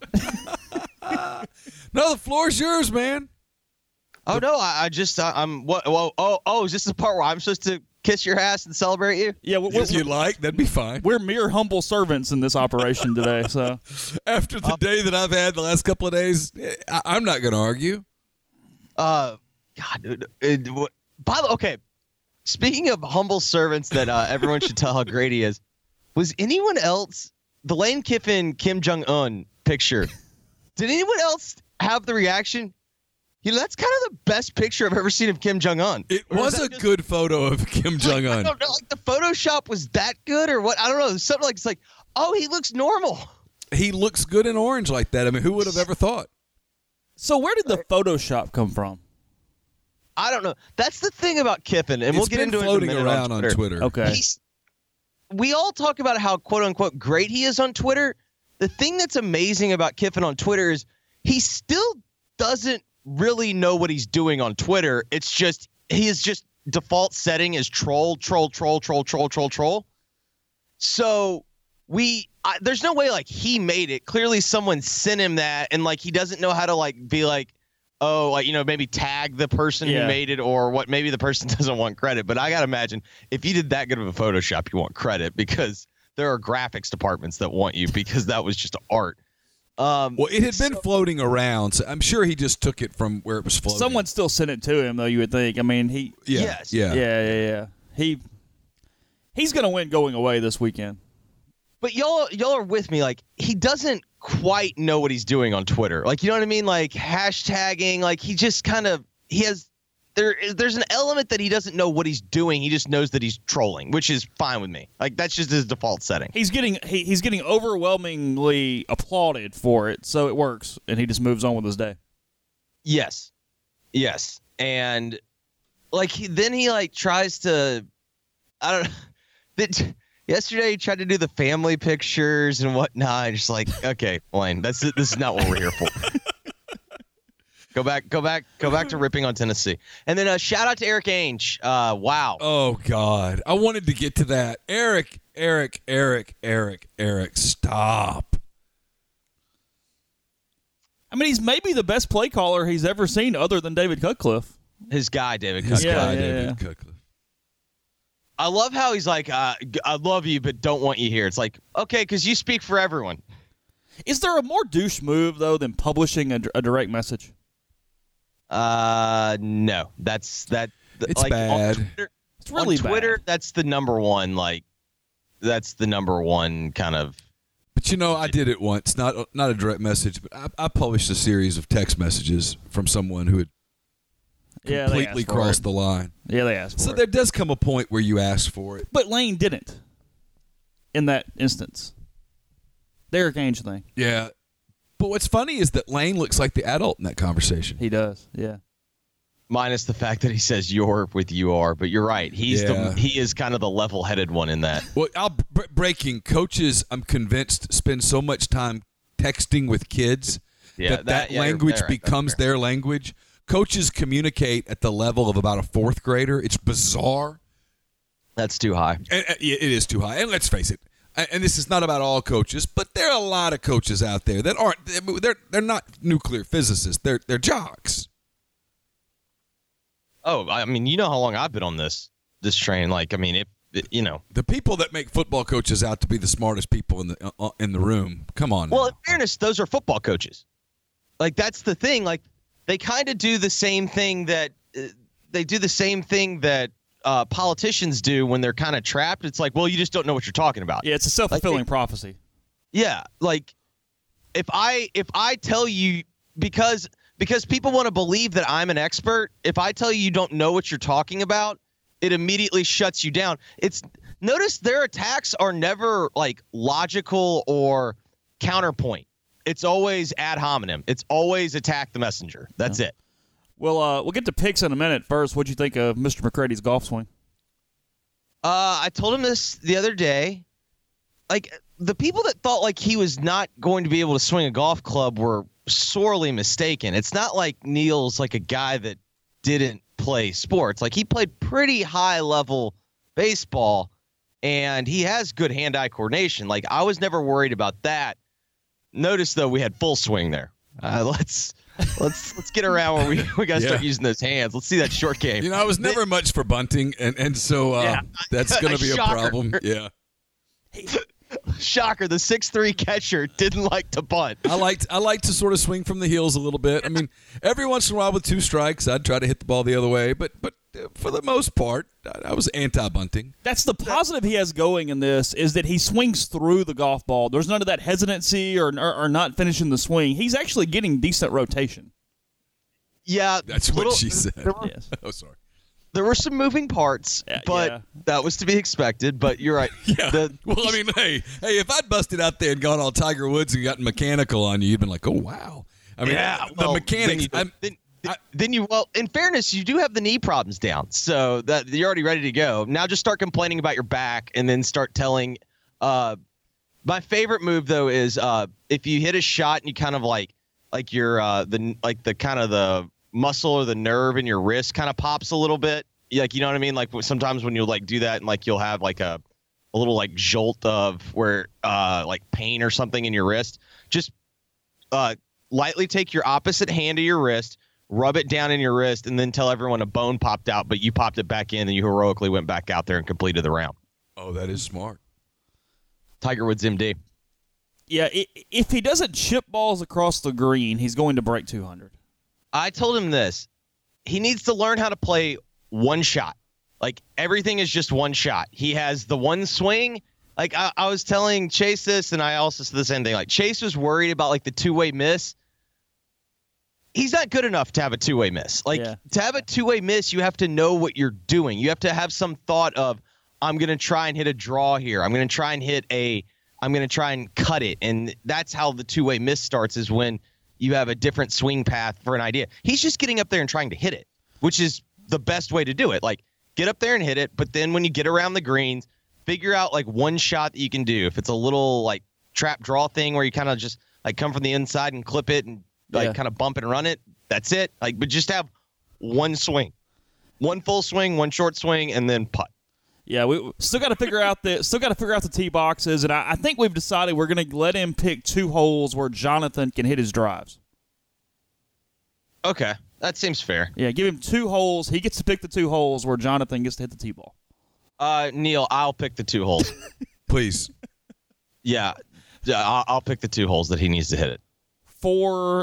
[SPEAKER 6] No, the floor's yours, man.
[SPEAKER 4] Oh no, I, I just I, I'm what? Whoa, oh, oh, is this the part where I'm supposed to kiss your ass and celebrate you?
[SPEAKER 5] Yeah, we're,
[SPEAKER 6] If you'd like, that'd be fine.
[SPEAKER 5] we're mere humble servants in this operation today. So
[SPEAKER 6] After the day that I've had the last couple of days, I, I'm not going to argue.
[SPEAKER 4] Uh, God, dude. It, what, by the okay, speaking of humble servants that uh, everyone should tell how great he is, was anyone else the Lane Kiffin Kim Jong Un picture? Did anyone else have the reaction? You know, that's kind of the best picture I've ever seen of Kim Jong Un.
[SPEAKER 6] It
[SPEAKER 4] Or
[SPEAKER 6] was
[SPEAKER 4] that
[SPEAKER 6] a
[SPEAKER 4] just-
[SPEAKER 6] good photo of Kim Jong
[SPEAKER 4] Like, I
[SPEAKER 6] Un.
[SPEAKER 4] don't know, like the Photoshop was that good or what? I don't know. Something like it's like, oh, he looks normal.
[SPEAKER 6] He looks good in orange like that. I mean, who would have ever thought?
[SPEAKER 5] So where did the Photoshop come from?
[SPEAKER 4] I don't know. That's the thing about Kiffin, and
[SPEAKER 6] It's
[SPEAKER 4] we'll get
[SPEAKER 6] been
[SPEAKER 4] into
[SPEAKER 6] floating
[SPEAKER 4] it in a minute
[SPEAKER 6] around
[SPEAKER 4] on
[SPEAKER 6] on
[SPEAKER 4] Twitter.
[SPEAKER 6] Twitter.
[SPEAKER 5] Okay.
[SPEAKER 4] He's, we all talk about how quote unquote great he is on Twitter. The thing that's amazing about Kiffin on Twitter is he still doesn't really know what he's doing on Twitter. It's just his just default setting is troll, troll, troll, troll, troll, troll, troll. So we I, there's no way like he made it. Clearly someone sent him that, and like he doesn't know how to like be like, oh, like, you know, maybe tag the person
[SPEAKER 5] Yeah.
[SPEAKER 4] who made it or what. Maybe the person doesn't want credit. But I got to imagine if you did that good of a Photoshop, you want credit because there are graphics departments that want you because that was just art. Um,
[SPEAKER 6] Well, it had been floating around, so I'm sure he just took it from where it was floating.
[SPEAKER 5] Someone still sent it to him, though, you would think. I mean, he.
[SPEAKER 6] yeah,
[SPEAKER 4] Yes.
[SPEAKER 6] yeah,
[SPEAKER 5] Yeah, yeah, yeah. He. He's going to win going away this weekend.
[SPEAKER 4] But y'all, y'all are with me. Like he doesn't quite know what he's doing on Twitter. Like, you know what I mean? Like hashtagging. Like he just kind of he has there. is There's an element that he doesn't know what he's doing. He just knows that he's trolling, which is fine with me. Like that's just his default setting.
[SPEAKER 5] He's getting he, he's getting overwhelmingly applauded for it, so it works, and he just moves on with his day.
[SPEAKER 4] Yes, yes, and like he, then he like tries to. I don't know. That yesterday he tried to do the family pictures and whatnot. And just like, okay, Lane, that's it. This is not what we're here for. Go back, go back, go back to ripping on Tennessee. And then a uh, shout out to Eric Ainge. Uh, wow.
[SPEAKER 6] Oh God, I wanted to get to that. Eric, Eric, Eric, Eric, Eric, stop.
[SPEAKER 5] I mean, he's maybe the best play caller he's ever seen, other than David Cutcliffe.
[SPEAKER 4] His guy, David
[SPEAKER 6] His
[SPEAKER 4] Cutcliffe.
[SPEAKER 6] guy,
[SPEAKER 5] yeah,
[SPEAKER 6] David
[SPEAKER 5] yeah.
[SPEAKER 6] Cutcliffe.
[SPEAKER 4] I love how he's like, uh, I love you, but don't want you here. It's like, okay, because you speak for everyone.
[SPEAKER 5] Is there a more douche move though than publishing a, a direct message?
[SPEAKER 4] Uh, no, that's that.
[SPEAKER 6] It's
[SPEAKER 4] like,
[SPEAKER 6] bad.
[SPEAKER 4] On Twitter,
[SPEAKER 5] It's really
[SPEAKER 4] on Twitter,
[SPEAKER 5] bad.
[SPEAKER 4] that's the number one. Like, that's the number one kind of.
[SPEAKER 6] But you know, I did it once. Not not a direct message, but I, I published a series of text messages from someone who had
[SPEAKER 5] Yeah, they
[SPEAKER 6] completely
[SPEAKER 5] asked for
[SPEAKER 6] crossed
[SPEAKER 5] it.
[SPEAKER 6] the line.
[SPEAKER 5] Yeah, they asked for
[SPEAKER 6] So
[SPEAKER 5] it.
[SPEAKER 6] there does come a point where you ask for it.
[SPEAKER 5] But Lane didn't. In that instance, Derek Ainge thing,
[SPEAKER 6] Yeah. But what's funny is that Lane looks like the adult in that conversation.
[SPEAKER 5] he does. Yeah.
[SPEAKER 4] Minus the fact that he says "you're" with "you are," but you're right. He's
[SPEAKER 6] Yeah.
[SPEAKER 4] the he is kind of the level-headed one in that.
[SPEAKER 6] Well, I'll, b- breaking coaches, I'm convinced, spend so much time texting with kids
[SPEAKER 4] Yeah,
[SPEAKER 6] that that,
[SPEAKER 4] that- yeah,
[SPEAKER 6] language
[SPEAKER 4] you're right. That's
[SPEAKER 6] becomes
[SPEAKER 4] fair.
[SPEAKER 6] their language. Coaches communicate at the level of about a fourth grader. It's bizarre.
[SPEAKER 4] That's too high.
[SPEAKER 6] And, uh, yeah, it is too high. And let's face it, and and this is not about all coaches, but there are a lot of coaches out there that aren't. They're they're not nuclear physicists. They're they're jocks.
[SPEAKER 4] Oh, I mean, you know how long I've been on this this train. Like, I mean, it, it you know.
[SPEAKER 6] The people that make football coaches out to be the smartest people in the uh, in the room. Come on.
[SPEAKER 4] Well,
[SPEAKER 6] now.
[SPEAKER 4] in fairness, those are football coaches. Like, that's the thing. Like, they kind of do the same thing that uh, they do the same thing that uh, politicians do when they're kind of trapped. It's like, well, you just don't know what you're talking about.
[SPEAKER 5] Yeah, it's a self-fulfilling
[SPEAKER 4] Like, it-
[SPEAKER 5] prophecy.
[SPEAKER 4] Yeah, like if I if I tell you because because people want to believe that I'm an expert, if I tell you you don't know what you're talking about, it immediately shuts you down. It's notice their attacks are never like logical or counterpoint. It's always ad hominem. It's always attack the messenger. That's it.
[SPEAKER 5] Well, uh, we'll get to picks in a minute. First, what'd you think of Mister McCready's golf swing?
[SPEAKER 4] Uh, I told him this the other day. Like, the people that thought like he was not going to be able to swing a golf club were sorely mistaken. It's not like Neil's like a guy that didn't play sports. Like, he played pretty high level baseball, and he has good hand-eye coordination. Like, I was never worried about that. Notice though, we had full swing there. Uh, let's let's let's get around where we we gotta start
[SPEAKER 6] Yeah.
[SPEAKER 4] using those hands. Let's see that short game.
[SPEAKER 6] You know, I was never much for bunting, and and so uh,
[SPEAKER 4] Yeah.
[SPEAKER 6] that's going to be a
[SPEAKER 4] Shocker.
[SPEAKER 6] problem. Yeah.
[SPEAKER 4] Shocker, the six three catcher didn't like to bunt.
[SPEAKER 6] I liked I like to sort of swing from the heels a little bit. I mean, every once in a while with two strikes, I'd try to hit the ball the other way, but but uh, for the most part, I, I was anti-bunting.
[SPEAKER 5] That's the positive he has going in this is that he swings through the golf ball. There's none of that hesitancy or or, or not finishing the swing. He's actually getting decent rotation.
[SPEAKER 4] Yeah,
[SPEAKER 6] That's
[SPEAKER 4] little-
[SPEAKER 6] what she said.
[SPEAKER 4] There were,
[SPEAKER 5] Yes.
[SPEAKER 6] Oh, sorry.
[SPEAKER 4] there were some moving parts,
[SPEAKER 5] Yeah,
[SPEAKER 4] but
[SPEAKER 5] yeah.
[SPEAKER 4] that was to be expected. But you're right.
[SPEAKER 6] Yeah.
[SPEAKER 4] The-
[SPEAKER 6] well, I mean, hey, hey, if I'd busted out there and gone all Tiger Woods and gotten mechanical on you, you'd been like, oh wow. I mean,
[SPEAKER 4] yeah,
[SPEAKER 6] the
[SPEAKER 4] well,
[SPEAKER 6] mechanics.
[SPEAKER 4] Then
[SPEAKER 6] I'm,
[SPEAKER 4] you, then, then you well, in fairness, you do have the knee problems down, so that you're already ready to go. Now just start complaining about your back, and then start telling. Uh, my favorite move though is uh, if you hit a shot and you kind of like like your uh, the like the kind of the muscle or the nerve in your wrist kind of pops a little bit. Like, you know what I mean? Like sometimes when you like do that and like you'll have like a a little like jolt of where uh like pain or something in your wrist. Just uh lightly take your opposite hand of your wrist, rub it down in your wrist, and then tell everyone a bone popped out, but you popped it back in and you heroically went back out there and completed the round.
[SPEAKER 6] oh, that is smart.
[SPEAKER 4] Tiger Woods M D.
[SPEAKER 5] Yeah, i if he doesn't chip balls across the green, he's going to break two hundred.
[SPEAKER 4] I told him this. He needs to learn how to play one shot. Like, everything is just one shot. He has the one swing. Like, I, I was telling Chase this, and I also said the same thing. Like, Chase was worried about, like, the two-way miss. He's not good enough to have a two-way miss. Like,
[SPEAKER 5] Yeah.
[SPEAKER 4] to have a two-way miss, you have to know what you're doing. You have to have some thought of, I'm going to try and hit a draw here. I'm going to try and hit a – I'm going to try and cut it. And that's how the two-way miss starts, is when you have a different swing path for an idea. He's just getting up there and trying to hit it, which is the best way to do it. Like, get up there and hit it, but then when you get around the greens, figure out like one shot that you can do. If it's a little like trap draw thing where you kind of just like come from the inside and clip it and like
[SPEAKER 5] Yeah.
[SPEAKER 4] kind of bump it and run it, that's it. Like, but just have one swing, one full swing, one short swing, and then putt.
[SPEAKER 5] Yeah, we still got to figure out the still got to figure out the tee boxes, and I, I think we've decided we're going to let him pick two holes where Jonathan can hit his drives.
[SPEAKER 4] Okay, that seems fair.
[SPEAKER 5] Yeah, give him two holes. He gets to pick the two holes where Jonathan gets to hit the tee ball.
[SPEAKER 4] Uh, Neil, I'll pick the two holes.
[SPEAKER 6] Please.
[SPEAKER 4] yeah, yeah, I'll, I'll pick the two holes that he needs to hit it.
[SPEAKER 5] Four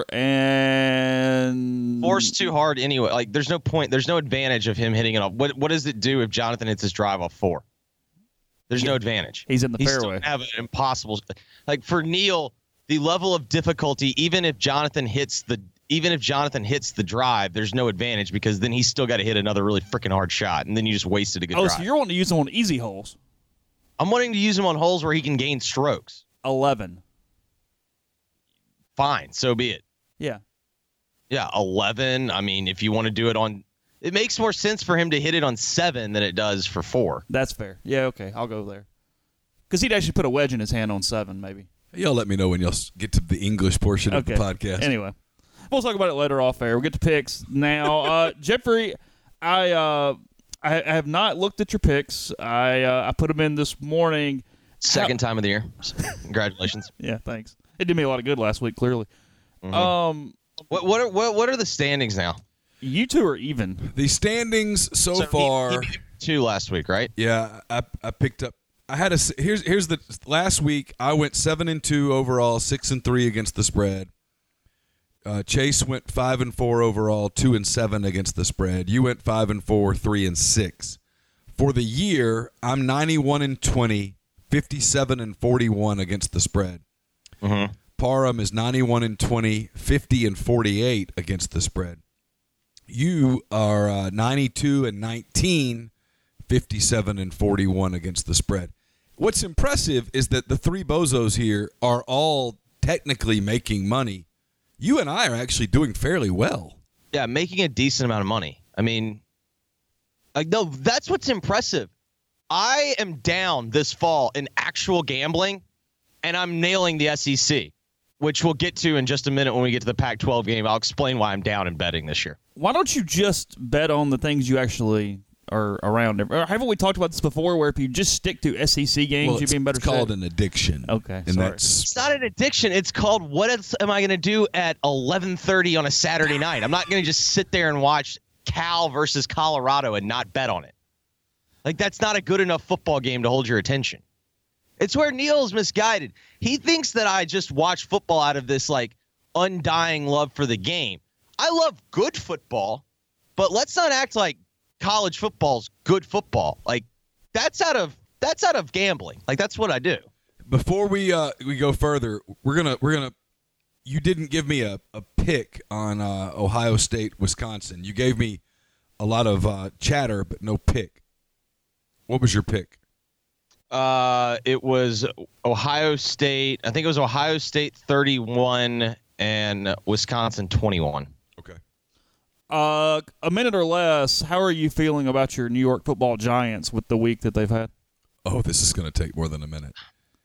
[SPEAKER 5] and
[SPEAKER 4] Four's too hard anyway. Like, there's no point. There's no advantage of him hitting it off. What What does it do if Jonathan hits his drive off four? There's no advantage.
[SPEAKER 5] He's in the
[SPEAKER 4] He's
[SPEAKER 5] fairway.
[SPEAKER 4] still have an impossible. Like, for Neil, the level of difficulty, even if Jonathan hits the, even if Jonathan hits the drive, there's no advantage because then he's still got to hit another really freaking hard shot, and then you just wasted a good
[SPEAKER 5] Oh,
[SPEAKER 4] drive.
[SPEAKER 5] so you're wanting to use him on easy holes.
[SPEAKER 4] I'm wanting to use him on holes where he can gain strokes.
[SPEAKER 5] Eleven.
[SPEAKER 4] Fine, so be it.
[SPEAKER 5] Yeah.
[SPEAKER 4] Yeah, eleven. I mean, if you want to do it on, It makes more sense for him to hit it on seven than it does for four.
[SPEAKER 5] That's fair. Yeah, okay, I'll go there. Because he'd actually put a wedge in his hand on seven, maybe.
[SPEAKER 6] Y'all let me know when y'all get to the English portion
[SPEAKER 5] okay.
[SPEAKER 6] of the podcast.
[SPEAKER 5] Anyway, we'll talk about it later off air. We'll get to picks now. Uh, Jeffrey, I, uh, I I have not looked at your picks. I uh, I put them in this morning.
[SPEAKER 4] Second How- time of the year. Congratulations.
[SPEAKER 5] Yeah, thanks. It did me a lot of good last week, clearly.
[SPEAKER 4] Mm-hmm.
[SPEAKER 5] Um,
[SPEAKER 4] what what are what, what are the standings now?
[SPEAKER 5] You two are even.
[SPEAKER 6] The standings so,
[SPEAKER 4] So
[SPEAKER 6] far.
[SPEAKER 4] he, he beat two last week, right?
[SPEAKER 6] Yeah, I I picked up. I had a here's here's the last week I went seven and two overall, six and three against the spread. Uh, Chase went five and four overall, two and seven against the spread. You went five and four, three and six. For the year, I'm ninety-one and twenty, fifty-seven and forty-one against the spread.
[SPEAKER 4] Mm-hmm.
[SPEAKER 6] Parham is ninety-one and twenty, fifty and forty-eight against the spread. You are uh, ninety-two and nineteen, fifty-seven and forty-one against the spread. What's impressive is that the three bozos here are all technically making money. You and I are actually doing fairly well.
[SPEAKER 4] Yeah, making a decent amount of money. I mean, like, no, that's what's impressive. I am down this fall in actual gambling, and I'm nailing the S E C, which we'll get to in just a minute when we get to the Pac twelve game. I'll explain why I'm down in betting this year.
[SPEAKER 5] Why don't you just bet on the things you actually are around? Or haven't we talked about this before, where if you just stick to S E C games,
[SPEAKER 6] Well,
[SPEAKER 5] you'd be in better
[SPEAKER 6] it's called
[SPEAKER 5] shape?
[SPEAKER 6] an addiction.
[SPEAKER 5] Okay,
[SPEAKER 6] and
[SPEAKER 5] sorry.
[SPEAKER 6] that's
[SPEAKER 4] It's not an addiction. It's called what else am I going to do at eleven thirty on a Saturday night? I'm not going to just sit there and watch Cal versus Colorado and not bet on it. Like, that's not a good enough football game to hold your attention. It's where Neil's misguided. He thinks that I just watch football out of this, like, undying love for the game. I love good football, but let's not act like college football's good football. Like, that's out of that's out of gambling. Like, that's what I do.
[SPEAKER 6] Before we uh, we go further, we're gonna we're gonna. You didn't give me a, a pick on uh, Ohio State, Wisconsin. You gave me a lot of uh, chatter, but no pick. What was your pick?
[SPEAKER 4] Uh, it was Ohio State. I think it was Ohio State thirty-one and Wisconsin twenty-one.
[SPEAKER 6] Okay.
[SPEAKER 5] Uh, a minute or less. How are you feeling about your New York Football Giants with the week that they've had?
[SPEAKER 6] Oh, this is going to take more than a minute.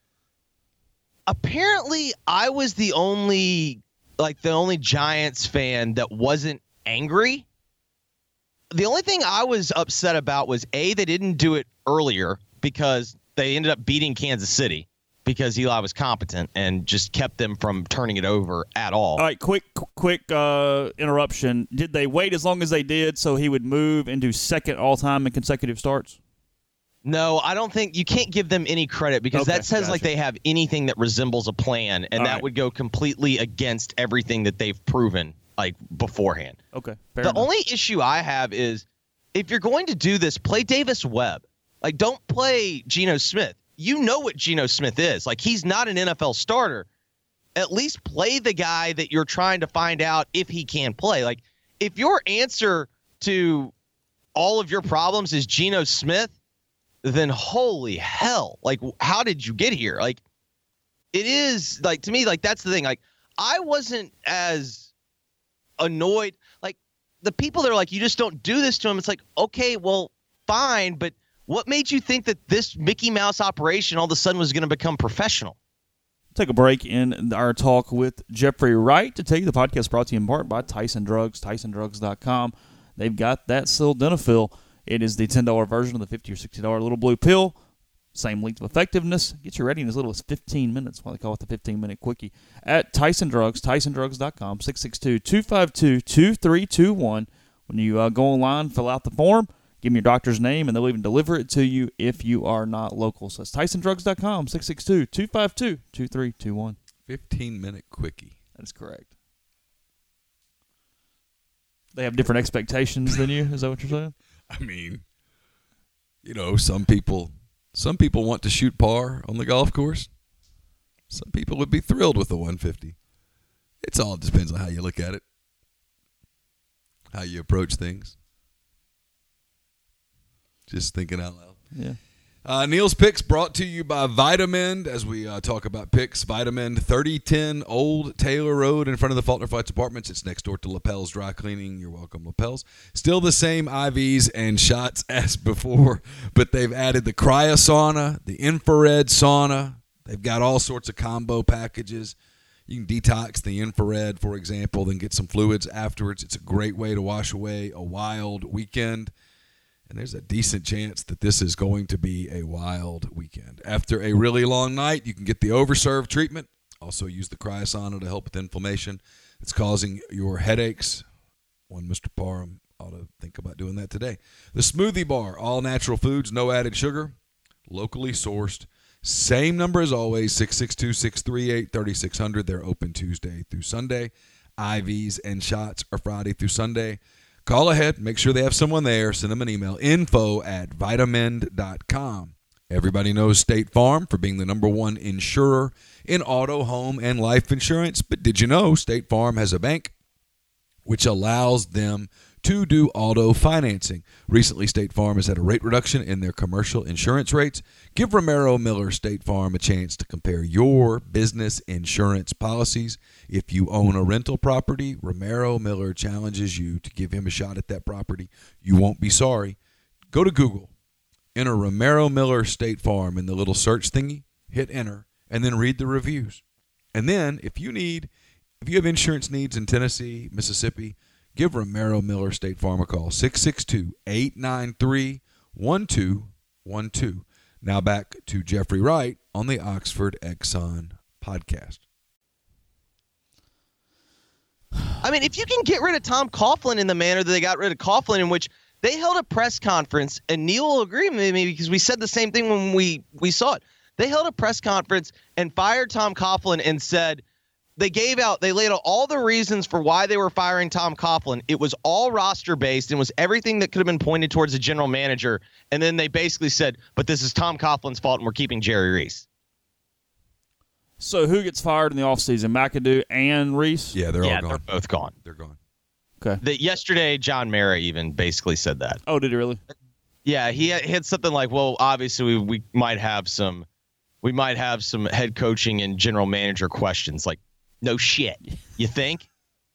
[SPEAKER 4] Apparently, I was the only, like, the only Giants fan that wasn't angry. The only thing I was upset about was, A, they didn't do it earlier because they ended up beating Kansas City because Eli was competent and just kept them from turning it over at all.
[SPEAKER 5] All right, quick, quick uh, interruption. Did they wait as long as they did so he would move into second all-time in consecutive starts?
[SPEAKER 4] No, I don't think you can't give them any credit because
[SPEAKER 5] Okay,
[SPEAKER 4] that says
[SPEAKER 5] gotcha.
[SPEAKER 4] like they have anything that resembles a plan, and
[SPEAKER 5] All
[SPEAKER 4] that
[SPEAKER 5] right.
[SPEAKER 4] would go completely against everything that they've proven like beforehand.
[SPEAKER 5] Okay, fair
[SPEAKER 4] The
[SPEAKER 5] enough.
[SPEAKER 4] only issue I have is if you're going to do this, play Davis Webb. Like, don't play Geno Smith. You know what Geno Smith is. Like, he's not an N F L starter. At least play the guy that you're trying to find out if he can play. Like, if your answer to all of your problems is Geno Smith, then holy hell. Like, how did you get here? Like, it is, like, to me, like, that's the thing. Like, I wasn't as annoyed. Like, the people that are like, you just don't do this to him. It's like, okay, well, fine, but what made you think that this Mickey Mouse operation all of a sudden was going to become professional?
[SPEAKER 5] Take a break in our talk with Jeffrey Wright. To tell you, the podcast brought to you in part by Tyson Drugs, Tyson Drugs dot com. They've got that sildenafil. It is the ten dollars version of the fifty dollars or sixty dollars little blue pill. Same length of effectiveness. Gets you ready in as little as fifteen minutes. Why they call it the fifteen-minute quickie. At Tyson Drugs, Tyson Drugs dot com, six six two, two five two, two three two one. When you uh, go online, fill out the form, give them your doctor's name, and they'll even deliver it to you if you are not local. So that's Tyson Drugs dot com, six six two, two five two, two three two one.
[SPEAKER 6] fifteen-minute quickie.
[SPEAKER 5] That is correct. They have different expectations than you? Is that what you're saying?
[SPEAKER 6] I mean, you know, some people some people want to shoot par on the golf course. Some people would be thrilled with the one fifty. It's all depends on how you look at it, how you approach things. Just thinking out loud.
[SPEAKER 5] Yeah.
[SPEAKER 6] Uh, Neil's Picks brought to you by Vitamend. As we uh, talk about picks, Vitamend, thirty ten Old Taylor Road in front of the Faulkner Flats Apartments. It's next door to Lapels Dry Cleaning. You're welcome, Lapels. Still the same I Vs and shots as before, but they've added the cryosauna, the infrared sauna. They've got all sorts of combo packages. You can detox the infrared, for example, then get some fluids afterwards. It's a great way to wash away a wild weekend. And there's a decent chance that this is going to be a wild weekend. After a really long night, you can get the Overserve treatment. Also use the cryosauna to help with inflammation. It's causing your headaches. One Mister Parham ought to think about doing that today. The Smoothie Bar, all natural foods, no added sugar, locally sourced. Same number as always, six six two, six three eight, three six zero zero. They're open Tuesday through Sunday. I Vs and shots are Friday through Sunday. Call ahead. Make sure they have someone there. Send them an email. Info at vitamend dot com. Everybody knows State Farm for being the number one insurer in auto, home, and life insurance. But did you know State Farm has a bank which allows them to do auto financing? Recently, State Farm has had a rate reduction in their commercial insurance rates. Give Romero Miller State Farm a chance to compare your business insurance policies. If you own a rental property, Romero Miller challenges you to give him a shot at that property. You won't be sorry. Go to Google, enter Romero Miller State Farm in the little search thingy, hit enter, and then read the reviews. And then if you need, if you have insurance needs in Tennessee, Mississippi, give Romero Miller State Farm a call, six six two, eight nine three, one two one two. Now back to Jeffrey Wright on the Oxford Exxon podcast.
[SPEAKER 4] I mean, if you can get rid of Tom Coughlin in the manner that they got rid of Coughlin, in which they held a press conference, and Neil will agree with me because we said the same thing when we, we saw it. They held a press conference and fired Tom Coughlin and said, They gave out, they laid out all the reasons for why they were firing Tom Coughlin. It was all roster based and was everything that could have been pointed towards the general manager. And then they basically said, but this is Tom Coughlin's fault and we're keeping Jerry Reese.
[SPEAKER 5] So who gets fired in the offseason? McAdoo and Reese?
[SPEAKER 6] Yeah, they're
[SPEAKER 4] yeah,
[SPEAKER 6] all gone.
[SPEAKER 4] They're both gone.
[SPEAKER 6] They're gone.
[SPEAKER 5] Okay.
[SPEAKER 4] The, yesterday, John Mara even basically said that.
[SPEAKER 5] Oh, did he really?
[SPEAKER 4] Yeah, he had, he had something like, well, obviously we, we might have some, we might have some head coaching and general manager questions. Like, no shit. You think?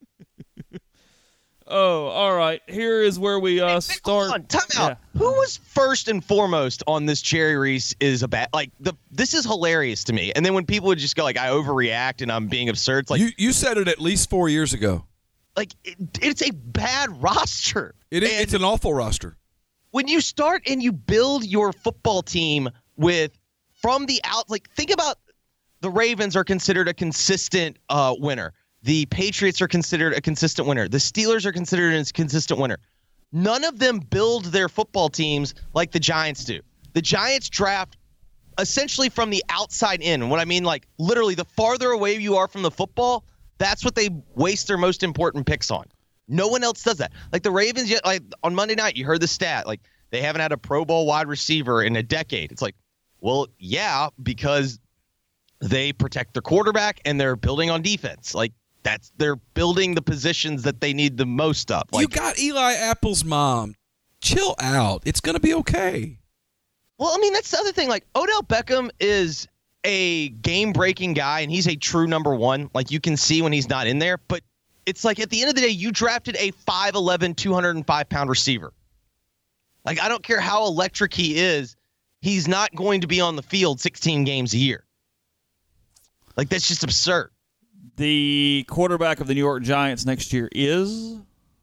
[SPEAKER 5] Oh, all right. Here is where we uh,
[SPEAKER 4] hey,
[SPEAKER 5] start.
[SPEAKER 4] Hold on, time out. Yeah. Who was first and foremost on this Jerry Reese is a bad, like, the this is hilarious to me. And then when people would just go, like, I overreact and I'm being absurd. It's like,
[SPEAKER 6] you, you said it at least four years ago.
[SPEAKER 4] Like, it, it's a bad roster.
[SPEAKER 6] It is, it's an awful roster.
[SPEAKER 4] When you start and you build your football team with, from the out, like, think about the Ravens are considered a consistent uh, winner. The Patriots are considered a consistent winner. The Steelers are considered a consistent winner. None of them build their football teams like the Giants do. The Giants draft essentially from the outside in. What I mean, like, literally, the farther away you are from the football, that's what they waste their most important picks on. No one else does that. Like the Ravens, yet, like on Monday night, you heard the stat. Like, they haven't had a Pro Bowl wide receiver in a decade. It's like, well, yeah, because they protect their quarterback and they're building on defense. Like, that's they're building the positions that they need the most of. Like,
[SPEAKER 6] you got Eli Apple's mom. Chill out. It's going to be okay.
[SPEAKER 4] Well, I mean, that's the other thing. Like, Odell Beckham is a game-breaking guy, and he's a true number one. Like, you can see when he's not in there. But it's like, at the end of the day, you drafted a five eleven, two hundred five pound receiver. Like, I don't care how electric he is. He's not going to be on the field sixteen games a year. Like, that's just absurd.
[SPEAKER 5] The quarterback of the New York Giants next year is?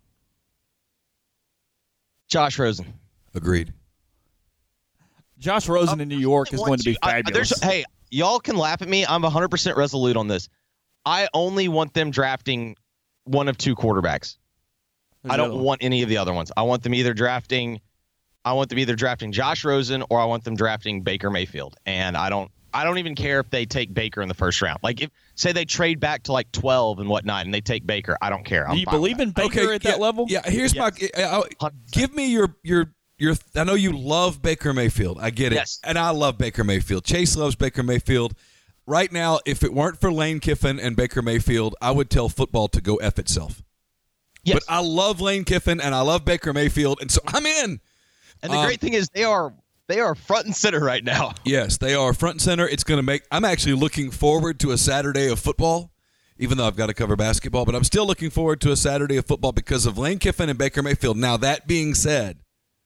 [SPEAKER 4] Josh Rosen.
[SPEAKER 6] Agreed.
[SPEAKER 5] Josh Rosen
[SPEAKER 4] uh,
[SPEAKER 5] in New York is going to be
[SPEAKER 4] I,
[SPEAKER 5] fabulous.
[SPEAKER 4] hey, y'all can laugh at me. I'm one hundred percent resolute on this. I only want them drafting one of two quarterbacks.
[SPEAKER 5] Who's
[SPEAKER 4] I don't want any of the other ones. I want them either drafting I want them either drafting Josh Rosen or I want them drafting Baker Mayfield. And I don't I don't even care if they take Baker in the first round. Like, if say they trade back to like twelve and whatnot and they take Baker, I don't care. I'm
[SPEAKER 5] Do you
[SPEAKER 4] fine
[SPEAKER 5] believe
[SPEAKER 4] with
[SPEAKER 5] in Baker
[SPEAKER 6] Okay,
[SPEAKER 5] at
[SPEAKER 6] yeah,
[SPEAKER 5] that level?
[SPEAKER 6] Yeah, here's
[SPEAKER 4] Yes.
[SPEAKER 6] my uh, give me your your your I know you love Baker Mayfield. I get it.
[SPEAKER 4] Yes.
[SPEAKER 6] And I love Baker Mayfield. Chase loves Baker Mayfield. Right now, if it weren't for Lane Kiffin and Baker Mayfield, I would tell football to go F itself.
[SPEAKER 4] Yes.
[SPEAKER 6] But I love Lane Kiffin and I love Baker Mayfield, and so I'm in.
[SPEAKER 4] And the
[SPEAKER 6] Um,
[SPEAKER 4] great thing is they are They are front and center right now.
[SPEAKER 6] Yes, they are front and center. It's going to make – I'm actually looking forward to a Saturday of football, even though I've got to cover basketball. But I'm still looking forward to a Saturday of football because of Lane Kiffin and Baker Mayfield. Now, that being said,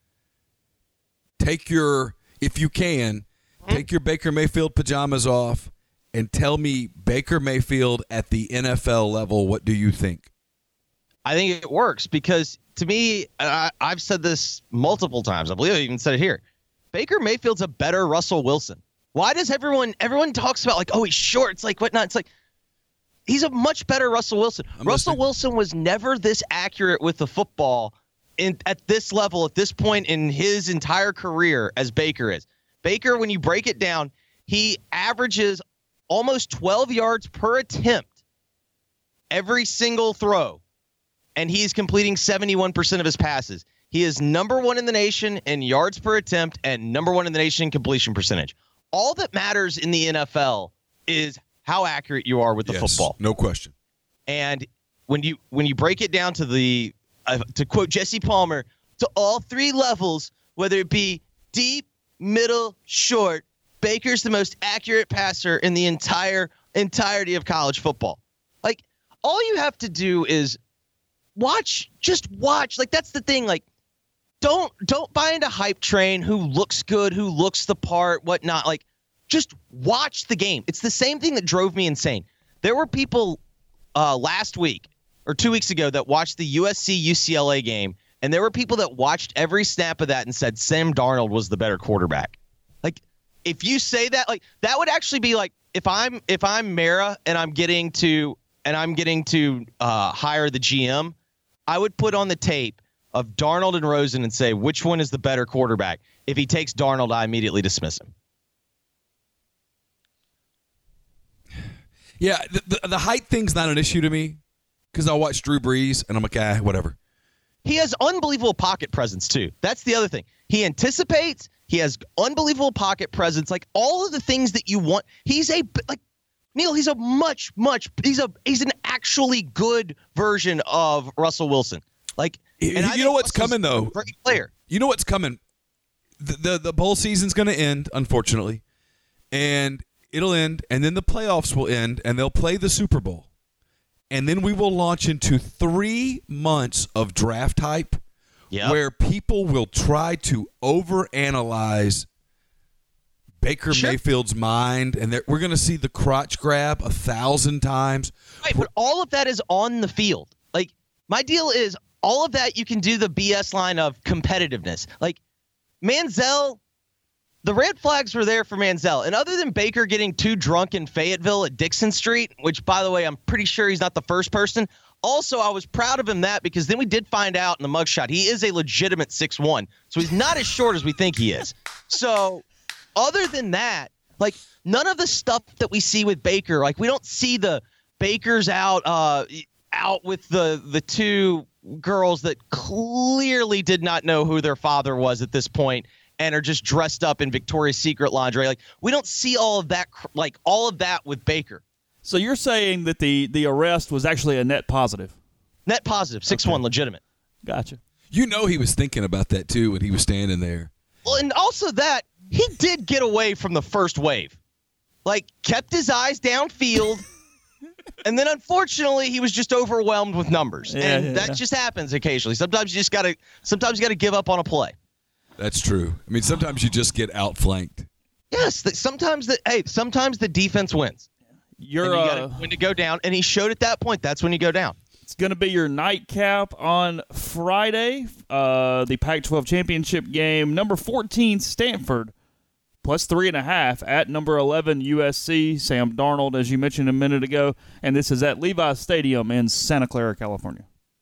[SPEAKER 6] take your – if you can, take your Baker Mayfield pajamas off and tell me Baker Mayfield at the N F L level, what do you think?
[SPEAKER 4] I think it works because to me, I, I've said this multiple times. I believe I even said it here. Baker Mayfield's a better Russell Wilson. Why does everyone everyone talks about like, oh, he's short? It's like whatnot. It's like he's a much better Russell Wilson.
[SPEAKER 6] I'm
[SPEAKER 4] Russell
[SPEAKER 6] listening.
[SPEAKER 4] Wilson was never this accurate with the football in at this level at this point in his entire career as Baker is. Baker, when you break it down, he averages almost twelve yards per attempt every single throw, and he's completing seventy-one percent of his passes. He is number one in the nation in yards per attempt and number one in the nation in completion percentage. All that matters in the N F L is how accurate you are with the
[SPEAKER 6] Yes,
[SPEAKER 4] football.
[SPEAKER 6] no question.
[SPEAKER 4] And when you when you break it down to the uh, to quote Jesse Palmer, to all three levels, whether it be deep, middle, short, Baker's the most accurate passer in the entire entirety of college football. Like all you have to do is watch, just watch. Like that's the thing. Like don't don't buy into hype train. Who looks good? Who looks the part? Whatnot? Like just watch the game. It's the same thing that drove me insane. There were people uh, last week or two weeks ago that watched the U S C U C L A game, and there were people that watched every snap of that and said Sam Darnold was the better quarterback. Like, if you say that, like that would actually be like if I'm if I'm Mara and I'm getting to and I'm getting to uh, hire the G M, I would put on the tape of Darnold and Rosen and say which one is the better quarterback. If he takes Darnold, I immediately dismiss him.
[SPEAKER 6] Yeah, the, the, the height thing's not an issue to me because I watch Drew Brees and I'm like, ah, whatever.
[SPEAKER 4] He has unbelievable pocket presence, too. That's the other thing. He anticipates. He has unbelievable pocket presence. Like, all of the things that you want. He's a, like, Neil, he's a much, much, he's a, he's an actually good version of Russell Wilson. Like,
[SPEAKER 6] You,
[SPEAKER 4] and I
[SPEAKER 6] you know
[SPEAKER 4] think
[SPEAKER 6] what's
[SPEAKER 4] Russell's
[SPEAKER 6] coming, though?
[SPEAKER 4] a great player.
[SPEAKER 6] You know what's coming? The, the, the bowl season's going to end, unfortunately. And it'll end, and then the playoffs will end, and they'll play the Super Bowl. And then we will launch into three months of draft hype
[SPEAKER 4] Yep.
[SPEAKER 6] where people will try to overanalyze Baker
[SPEAKER 4] Sure.
[SPEAKER 6] Mayfield's mind, and that we're going to see the crotch grab a thousand times.
[SPEAKER 4] Right, but all of that is on the field. Like, my deal is all of that you can do the B S line of competitiveness. Like, Manziel, the red flags were there for Manziel. And other than Baker getting too drunk in Fayetteville at Dixon Street, which, by the way, I'm pretty sure he's not the first person. Also, I was proud of him that because then we did find out in the mugshot he is a legitimate six one. So he's not as short as we think he is. So other than that, like none of the stuff that we see with Baker, like we don't see the Baker's out uh, out with the the two girls that clearly did not know who their father was at this point and are just dressed up in Victoria's Secret lingerie. Like we don't see all of that, like all of that with Baker.
[SPEAKER 5] So you're saying that the, the arrest was actually a net positive?
[SPEAKER 4] Net positive, six one,
[SPEAKER 5] Okay.
[SPEAKER 4] legitimate.
[SPEAKER 5] Gotcha.
[SPEAKER 6] You know he was thinking about that, too, when he was standing there.
[SPEAKER 4] Well, and also that he did get away from the first wave. Like, kept his eyes downfield, and then unfortunately he was just overwhelmed with numbers.
[SPEAKER 5] Yeah,
[SPEAKER 4] and
[SPEAKER 5] yeah,
[SPEAKER 4] that
[SPEAKER 5] yeah.
[SPEAKER 4] just happens occasionally. Sometimes you just gotta sometimes you gotta give up on a play.
[SPEAKER 6] That's true. I mean, sometimes you just get outflanked.
[SPEAKER 4] Yes, that sometimes the hey, sometimes the defense wins.
[SPEAKER 5] You're
[SPEAKER 4] And you gotta
[SPEAKER 5] uh,
[SPEAKER 4] when to go down, and he showed at that point that's when you go down.
[SPEAKER 5] It's going to be your nightcap on Friday. Uh, the Pac twelve championship game, number fourteen Stanford, plus three and a half at number eleven U S C. Sam Darnold, as you mentioned a minute ago, and this is at Levi's Stadium in Santa Clara, California.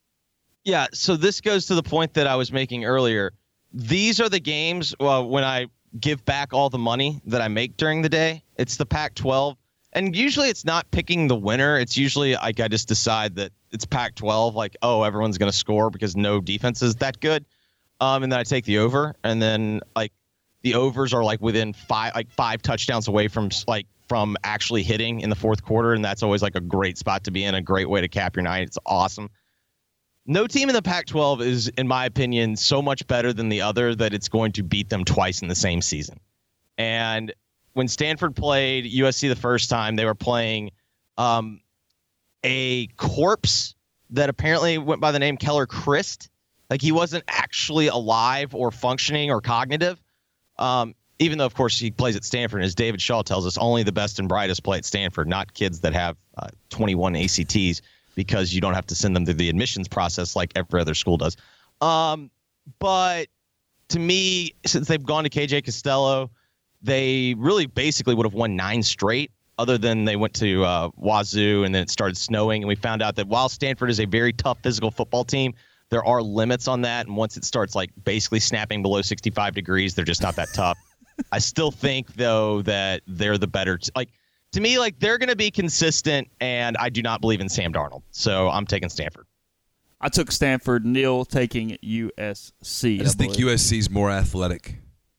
[SPEAKER 4] Yeah, so this goes to the point that I was making earlier. These are the games well, when I give back all the money that I make during the day. It's the Pac twelve. And usually it's not picking the winner. It's usually like I just decide that it's Pac twelve, like, oh, everyone's going to score because no defense is that good. Um, and then I take the over. And then like the overs are like within five, like five touchdowns away from like from actually hitting in the fourth quarter. And that's always like a great spot to be in, a great way to cap your night. It's awesome. No team in the Pac twelve is, in my opinion, so much better than the other that it's going to beat them twice in the same season. And when Stanford played U S C the first time, they were playing um, a corpse that apparently went by the name Keller Christ. Like, he wasn't actually alive or functioning or cognitive. Um, even though, of course, he plays at Stanford. As David Shaw tells us, only the best and brightest play at Stanford, not kids that have uh, twenty-one A C Ts, because you don't have to send them through the admissions process like every other school does. Um, but to me, since they've gone to K J Costello, they really basically would have won nine straight, other than they went to uh, Wazoo and then it started snowing. And we found out that while Stanford is a very tough physical football team, there are limits on that. And once it starts like basically snapping below sixty-five degrees, they're just not that tough. I still think, though, that they're the better t- – like, to me, like, they're going to be consistent, and I do not believe in Sam Darnold. So I'm taking Stanford.
[SPEAKER 5] I took Stanford. Neil taking U S C.
[SPEAKER 6] I just
[SPEAKER 5] I
[SPEAKER 6] think U S C's more athletic.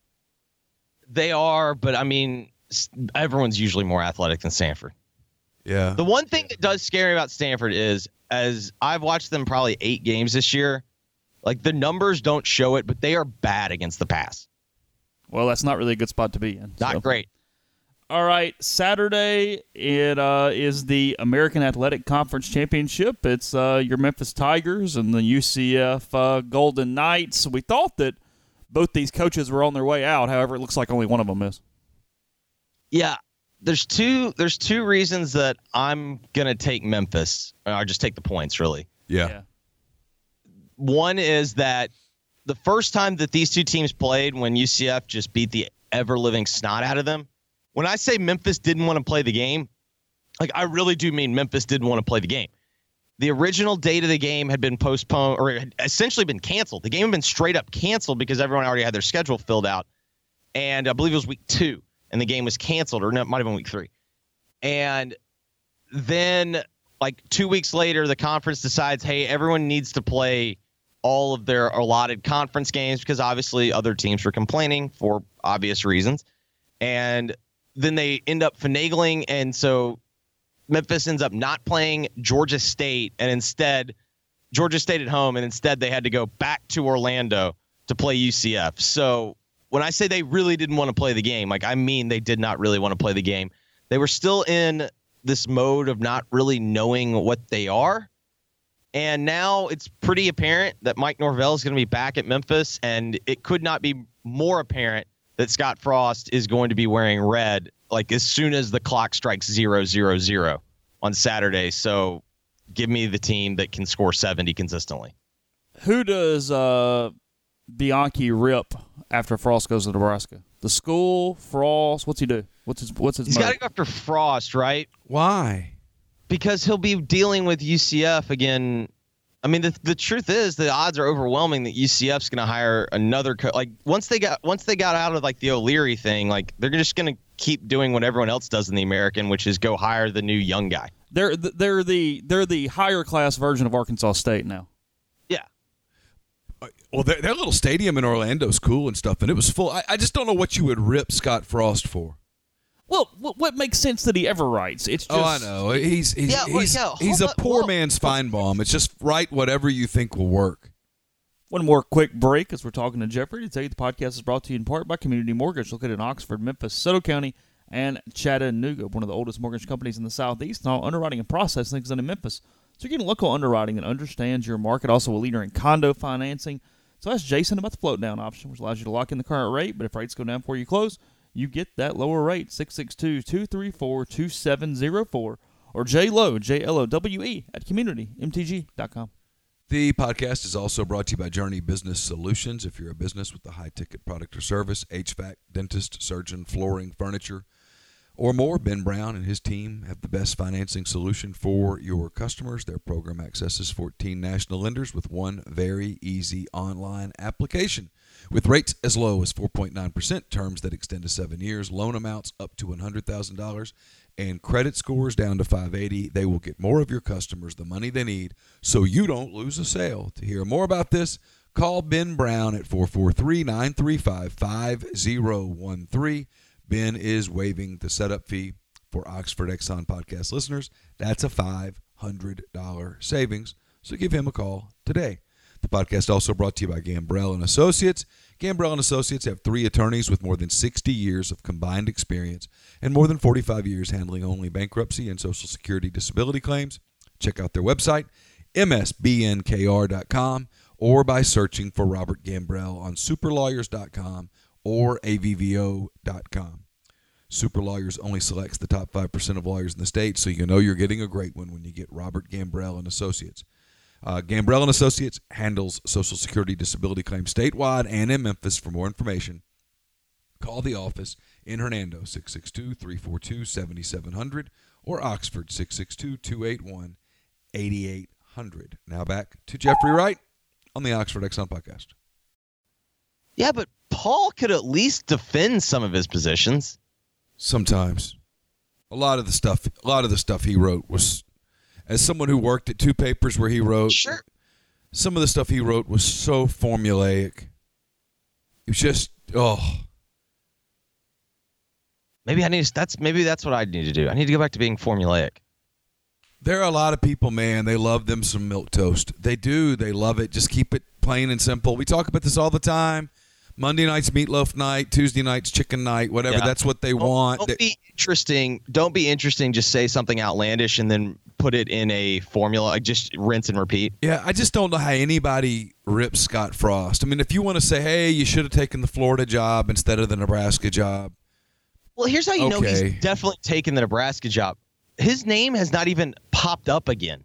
[SPEAKER 4] They are, but, I mean, everyone's usually more athletic than Stanford.
[SPEAKER 6] Yeah.
[SPEAKER 4] The one thing that does scare me about Stanford is, as I've watched them probably eight games this year, like, the numbers don't show it, but they are bad against the pass.
[SPEAKER 5] Well, that's not really a good spot to be in.
[SPEAKER 4] Not
[SPEAKER 5] so.
[SPEAKER 4] great.
[SPEAKER 5] All right, Saturday it uh, is the American Athletic Conference Championship. It's uh, your Memphis Tigers and the U C F uh, Golden Knights. We thought that both these coaches were on their way out. However, it looks like only one of them is.
[SPEAKER 4] Yeah, there's two. There's two reasons that I'm gonna take Memphis. Or just take the points, really.
[SPEAKER 6] Yeah.
[SPEAKER 5] yeah.
[SPEAKER 4] One is that the first time that these two teams played, when U C F just beat the ever-living snot out of them, when I say Memphis didn't want to play the game, like, I really do mean Memphis didn't want to play the game. The original date of the game had been postponed, or had essentially been canceled. The game had been straight up canceled because everyone already had their schedule filled out. And I believe it was week two, and the game was canceled, or no, it might have been week three. And then, like, two weeks later, the conference decides, hey, everyone needs to play all of their allotted conference games, because obviously other teams were complaining for obvious reasons. And then they end up finagling, and so Memphis ends up not playing Georgia State, and instead Georgia State at home, and instead they had to go back to Orlando to play U C F. So when I say they really didn't want to play the game, like, I mean they did not really want to play the game. They were still in this mode of not really knowing what they are. And now it's pretty apparent that Mike Norvell is going to be back at Memphis, and it could not be more apparent that Scott Frost is going to be wearing red, like, as soon as the clock strikes zero, zero, zero on Saturday. So give me the team that can score seventy consistently.
[SPEAKER 5] Who does uh, Bianchi rip after Frost goes to Nebraska? The school, Frost, what's he do? What's his what's his
[SPEAKER 4] He's
[SPEAKER 5] mode?
[SPEAKER 4] got to go after Frost, right?
[SPEAKER 6] Why?
[SPEAKER 4] Because he'll be dealing with U C F again. I mean, the the truth is, the odds are overwhelming that U C F's going to hire another co- like once they got once they got out of like the O'Leary thing, like, they're just going to keep doing what everyone else does in the American, which is go hire the new young guy.
[SPEAKER 5] They're they're the they're the higher class version of Arkansas State now.
[SPEAKER 4] Yeah.
[SPEAKER 6] Well, their, their little stadium in Orlando is cool and stuff, and it was full. I, I just don't know what you would rip Scott Frost for.
[SPEAKER 5] Well, what, what makes sense that he ever writes? It's just,
[SPEAKER 6] Oh, I know. He's he's
[SPEAKER 4] Yeah, well,
[SPEAKER 6] he's,
[SPEAKER 4] yeah,
[SPEAKER 6] he's
[SPEAKER 4] hold
[SPEAKER 6] a
[SPEAKER 4] up,
[SPEAKER 6] poor
[SPEAKER 4] well-
[SPEAKER 6] man's Feinbaum. It's just write whatever you think will work.
[SPEAKER 5] One more quick break as we're talking to Jeffrey to tell you the podcast is brought to you in part by Community Mortgage, located in Oxford, Memphis, Soto County, and Chattanooga, one of the oldest mortgage companies in the Southeast, and all underwriting and processing is done in Memphis. So you're getting local underwriting that understands your market. Also a leader in condo financing. So ask Jason about the float down option, which allows you to lock in the current rate, but if rates go down before you close, you get that lower rate. six six two, two three four, two seven zero four or J L O, J L O W E at community m t g dot com.
[SPEAKER 6] The podcast is also brought to you by Journey Business Solutions. If you're a business with a high-ticket product or service, H V A C, dentist, surgeon, flooring, furniture, or more, Ben Brown and his team have the best financing solution for your customers. Their program accesses fourteen national lenders with one very easy online application. With rates as low as four point nine percent, terms that extend to seven years, loan amounts up to one hundred thousand dollars, and credit scores down to five eighty, they will get more of your customers the money they need so you don't lose a sale. To hear more about this, call Ben Brown at four four three, nine three five, five zero one three. Ben is waiving the setup fee for Oxford Exxon podcast listeners. That's a five hundred dollars savings So give him a call today. The podcast also brought to you by Gambrell and Associates. Gambrell and Associates have three attorneys with more than sixty years of combined experience and more than forty-five years handling only bankruptcy and Social Security disability claims. Check out their website, m s b n k r dot com, or by searching for Robert Gambrell on super lawyers dot com or a v v o dot com. Super Lawyers only selects the top five percent of lawyers in the state, so you know you're getting a great one when you get Robert Gambrell and Associates. Uh, Gambrell and Associates handles Social Security disability claims statewide and in Memphis. For more information, call the office in Hernando, six six two, three four two, seven seven zero zero, or Oxford, six six two, two eight one, eight eight zero zero. Now back to Jeffrey Wright on the Oxford Exxon Podcast.
[SPEAKER 4] Yeah, but Paul could at least defend some of his positions.
[SPEAKER 6] Sometimes. A lot of the stuff, a lot of the stuff he wrote was, as someone who worked at two papers where he wrote,
[SPEAKER 4] Sure.
[SPEAKER 6] some of the stuff he wrote was so formulaic. It was just, oh.
[SPEAKER 4] Maybe I need to, that's maybe that's what I need to do. I need to go back to being formulaic.
[SPEAKER 6] There are a lot of people, man, they love them some milquetoast. They do. They love it. Just keep it plain and simple. We talk about this all the time. Monday night's meatloaf night, Tuesday night's chicken night, whatever.
[SPEAKER 4] Yeah.
[SPEAKER 6] That's what they
[SPEAKER 4] Don't,
[SPEAKER 6] want.
[SPEAKER 4] Don't
[SPEAKER 6] They-
[SPEAKER 4] be interesting. Don't be interesting. Just say something outlandish and then put it in a formula. Like just rinse and repeat.
[SPEAKER 6] Yeah, I just don't know how anybody rips Scott Frost. I mean, if you want to say, hey, you should have taken the Florida job instead of the Nebraska job.
[SPEAKER 4] Well, here's how you know
[SPEAKER 6] Okay.
[SPEAKER 4] he's definitely taken the Nebraska job. His name has not even popped up again.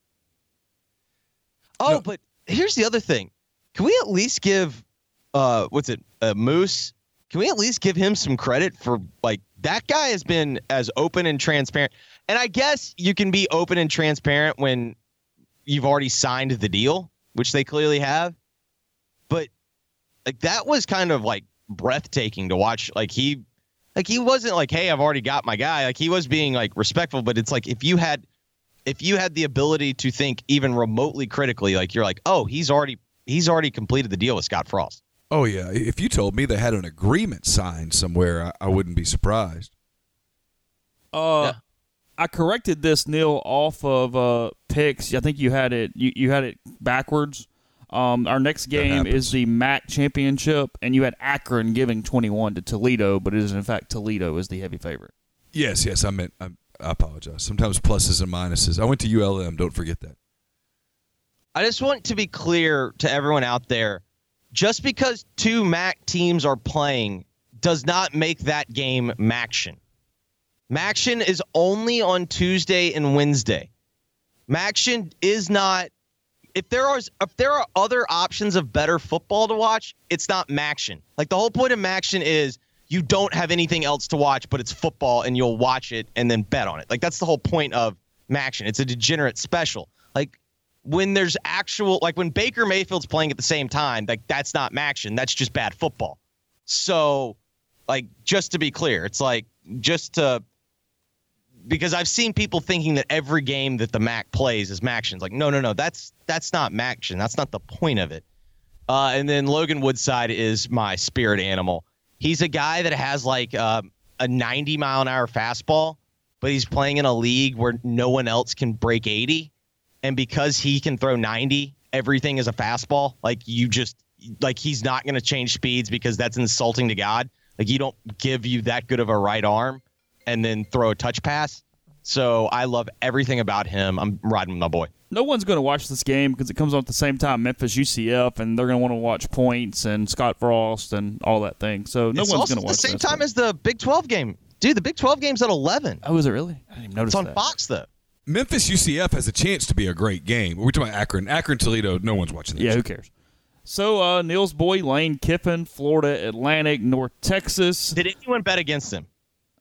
[SPEAKER 4] Oh,
[SPEAKER 6] No.
[SPEAKER 4] but here's the other thing. Can we at least give, uh, what's it, uh, Moose? Can we at least give him some credit for, like, that guy has been as open and transparent. And I guess you can be open and transparent when you've already signed the deal, which they clearly have. But, like, that was kind of, like, breathtaking to watch. Like, he... Like, he wasn't like, hey, I've already got my guy. Like, he was being, like, respectful. But it's like, if you had if you had the ability to think even remotely critically, like, you're like, oh, he's already he's already completed the deal with Scott Frost.
[SPEAKER 6] Oh, yeah. If you told me they had an agreement signed somewhere, I, I wouldn't be surprised.
[SPEAKER 5] Uh,
[SPEAKER 4] Yeah.
[SPEAKER 5] I corrected this, Neil, off of uh, picks. I think you had it you, you had it backwards. Um, our next game
[SPEAKER 6] happens.
[SPEAKER 5] is the M A C championship, and you had Akron giving twenty-one to Toledo, but it is in fact Toledo is the heavy favorite.
[SPEAKER 6] Yes, yes. I meant, I, I apologize. Sometimes pluses and minuses. I went to U L M. Don't forget that.
[SPEAKER 4] I just want to be clear to everyone out there, just because two M A C teams are playing does not make that game Maction. Maction is only on Tuesday and Wednesday. Maction is not. If there are if there are other options of better football to watch, it's not Maction. Like, the whole point of Maction is you don't have anything else to watch, but it's football, and you'll watch it and then bet on it. Like, that's the whole point of Maction. It's a degenerate special. Like, when there's actual, like when Baker Mayfield's playing at the same time, like, that's not Maction. That's just bad football. So, like, just to be clear, it's like just to. Because I've seen people thinking that every game that the M A C plays is Maction. It's like, no, no, no, that's that's not Maction. That's not the point of it. Uh, and then Logan Woodside is my spirit animal. He's a guy that has like uh, a ninety mile an hour fastball, but he's playing in a league where no one else can break eighty. And because he can throw ninety, everything is a fastball. Like, you just like he's not going to change speeds because that's insulting to God. Like, you don't give you that good of a right arm and then throw a touch pass. So I love everything about him. I'm riding with my boy.
[SPEAKER 5] No one's going to watch this game because it comes on at the same time, Memphis U C F, and they're going to want to watch points and Scott Frost and all that thing. So no
[SPEAKER 4] it's
[SPEAKER 5] one's
[SPEAKER 4] also
[SPEAKER 5] going to watch
[SPEAKER 4] the same
[SPEAKER 5] this
[SPEAKER 4] time
[SPEAKER 5] game.
[SPEAKER 4] as the Big twelve game. Dude, the Big twelve game's at eleven.
[SPEAKER 5] Oh, is it really? I didn't even notice
[SPEAKER 4] It's on
[SPEAKER 5] that.
[SPEAKER 4] Fox, though.
[SPEAKER 6] Memphis U C F has a chance to be a great game. We're talking about Akron. Akron, Toledo, no one's watching that.
[SPEAKER 5] Yeah, who cares? So uh, Neil's boy, Lane Kiffin, Florida Atlantic, North Texas.
[SPEAKER 4] Did anyone bet against him?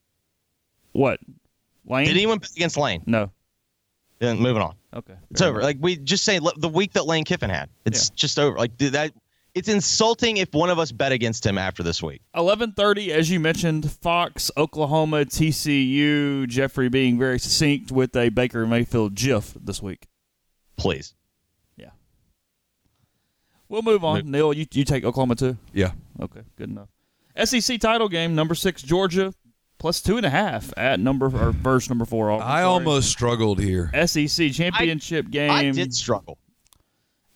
[SPEAKER 5] What? Lane?
[SPEAKER 4] Did anyone bet against Lane?
[SPEAKER 5] No.
[SPEAKER 4] Then moving on.
[SPEAKER 5] Okay.
[SPEAKER 4] It's over. Like, we just say look, the week that Lane Kiffin had. It's
[SPEAKER 5] Yeah.
[SPEAKER 4] just over. Like, dude, that it's insulting if one of us bet against him after this week.
[SPEAKER 5] eleven thirty, as you mentioned, Fox, Oklahoma, T C U. Jeffrey being very succinct with a Baker Mayfield gif this week.
[SPEAKER 4] Please.
[SPEAKER 5] Yeah. We'll move on.
[SPEAKER 4] Move.
[SPEAKER 5] Neil, you, you take Oklahoma too?
[SPEAKER 6] Yeah.
[SPEAKER 5] Okay, good enough. S E C title game, number six, Georgia, plus two and a half at number or verse number four.
[SPEAKER 6] I almost struggled here.
[SPEAKER 5] S E C championship game.
[SPEAKER 4] I did struggle.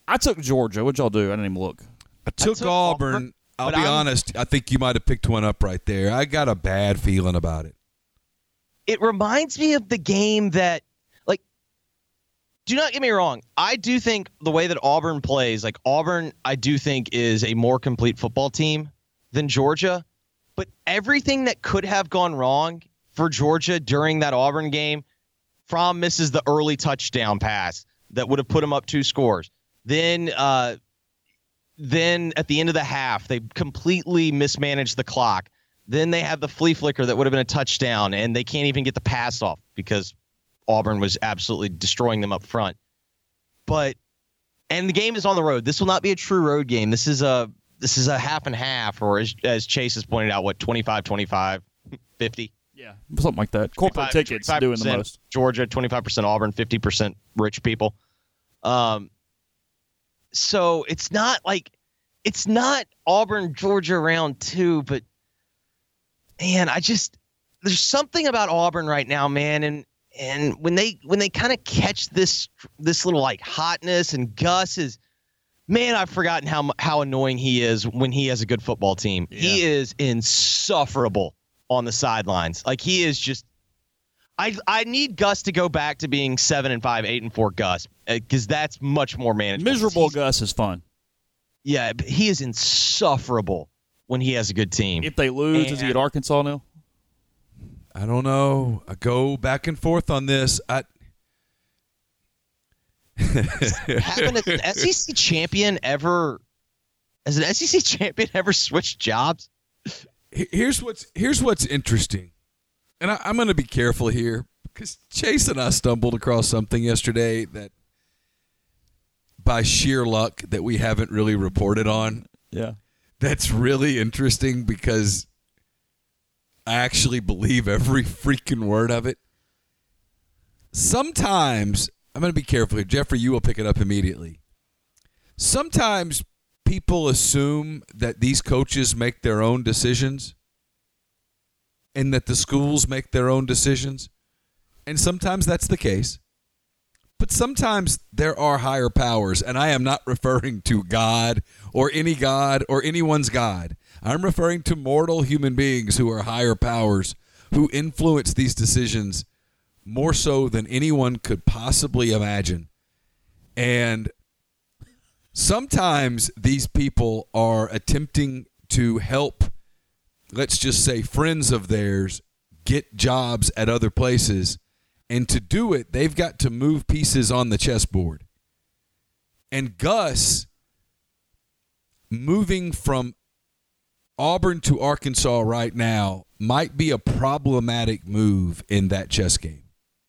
[SPEAKER 5] I took Georgia. What'd y'all do? I didn't even look.
[SPEAKER 6] I took,
[SPEAKER 4] took
[SPEAKER 6] Auburn.
[SPEAKER 4] Auburn,
[SPEAKER 6] I'll
[SPEAKER 4] but
[SPEAKER 6] be
[SPEAKER 4] I'm-
[SPEAKER 6] honest. I think you might have picked one up right there. I got a bad feeling about it.
[SPEAKER 4] It reminds me of the game that, like, do not get me wrong. I do think the way that Auburn plays, like Auburn, I do think is a more complete football team than Georgia. But everything that could have gone wrong for Georgia during that Auburn game, Fromm misses the early touchdown pass that would have put him up two scores. Then, uh, then at the end of the half, they completely mismanaged the clock. Then they have the flea flicker that would have been a touchdown, and they can't even get the pass off because Auburn was absolutely destroying them up front. But and the game is on the road. This will not be a true road game. This is a this is a half and half, or as, as Chase has pointed out, what, twenty-five twenty-five, fifty?
[SPEAKER 5] Yeah, something like that. Corporate tickets doing the most.
[SPEAKER 4] Georgia, twenty-five percent Auburn, fifty percent rich people. Um, so it's not like it's not Auburn, Georgia round two, but man, I just there's something about Auburn right now, man, and and when they when they kind of catch this this little like hotness, and Gus is, man, I've forgotten how how annoying he is when he has a good football team. Yeah. He is insufferable on the sidelines. Like he is just. I I need Gus to go back to being seven and five, eight and four Gus, because that's much more manageable.
[SPEAKER 5] Miserable Gus is fun.
[SPEAKER 4] Yeah, but he is insufferable when he has a good team.
[SPEAKER 5] If they lose,
[SPEAKER 4] and,
[SPEAKER 5] does he get Arkansas now?
[SPEAKER 6] I don't know. I go back and forth on this. I
[SPEAKER 4] having an S E C champion ever? Has an S E C champion ever switched jobs?
[SPEAKER 6] Here's what's here's what's interesting. And I, I'm going to be careful here because Chase and I stumbled across something yesterday that, by sheer luck, that we haven't really reported on.
[SPEAKER 5] Yeah.
[SPEAKER 6] That's really interesting because I actually believe every freaking word of it. Sometimes, I'm going to be careful here. Jeffrey, you will pick it up immediately. Sometimes people assume that these coaches make their own decisions, and that the schools make their own decisions. And sometimes that's the case. But sometimes there are higher powers, and I am not referring to God or any God or anyone's God. I'm referring to mortal human beings who are higher powers, who influence these decisions more so than anyone could possibly imagine. And sometimes these people are attempting to help, let's just say, friends of theirs get jobs at other places. And to do it, they've got to move pieces on the chessboard. And Gus moving from Auburn to Arkansas right now might be a problematic move in that chess game.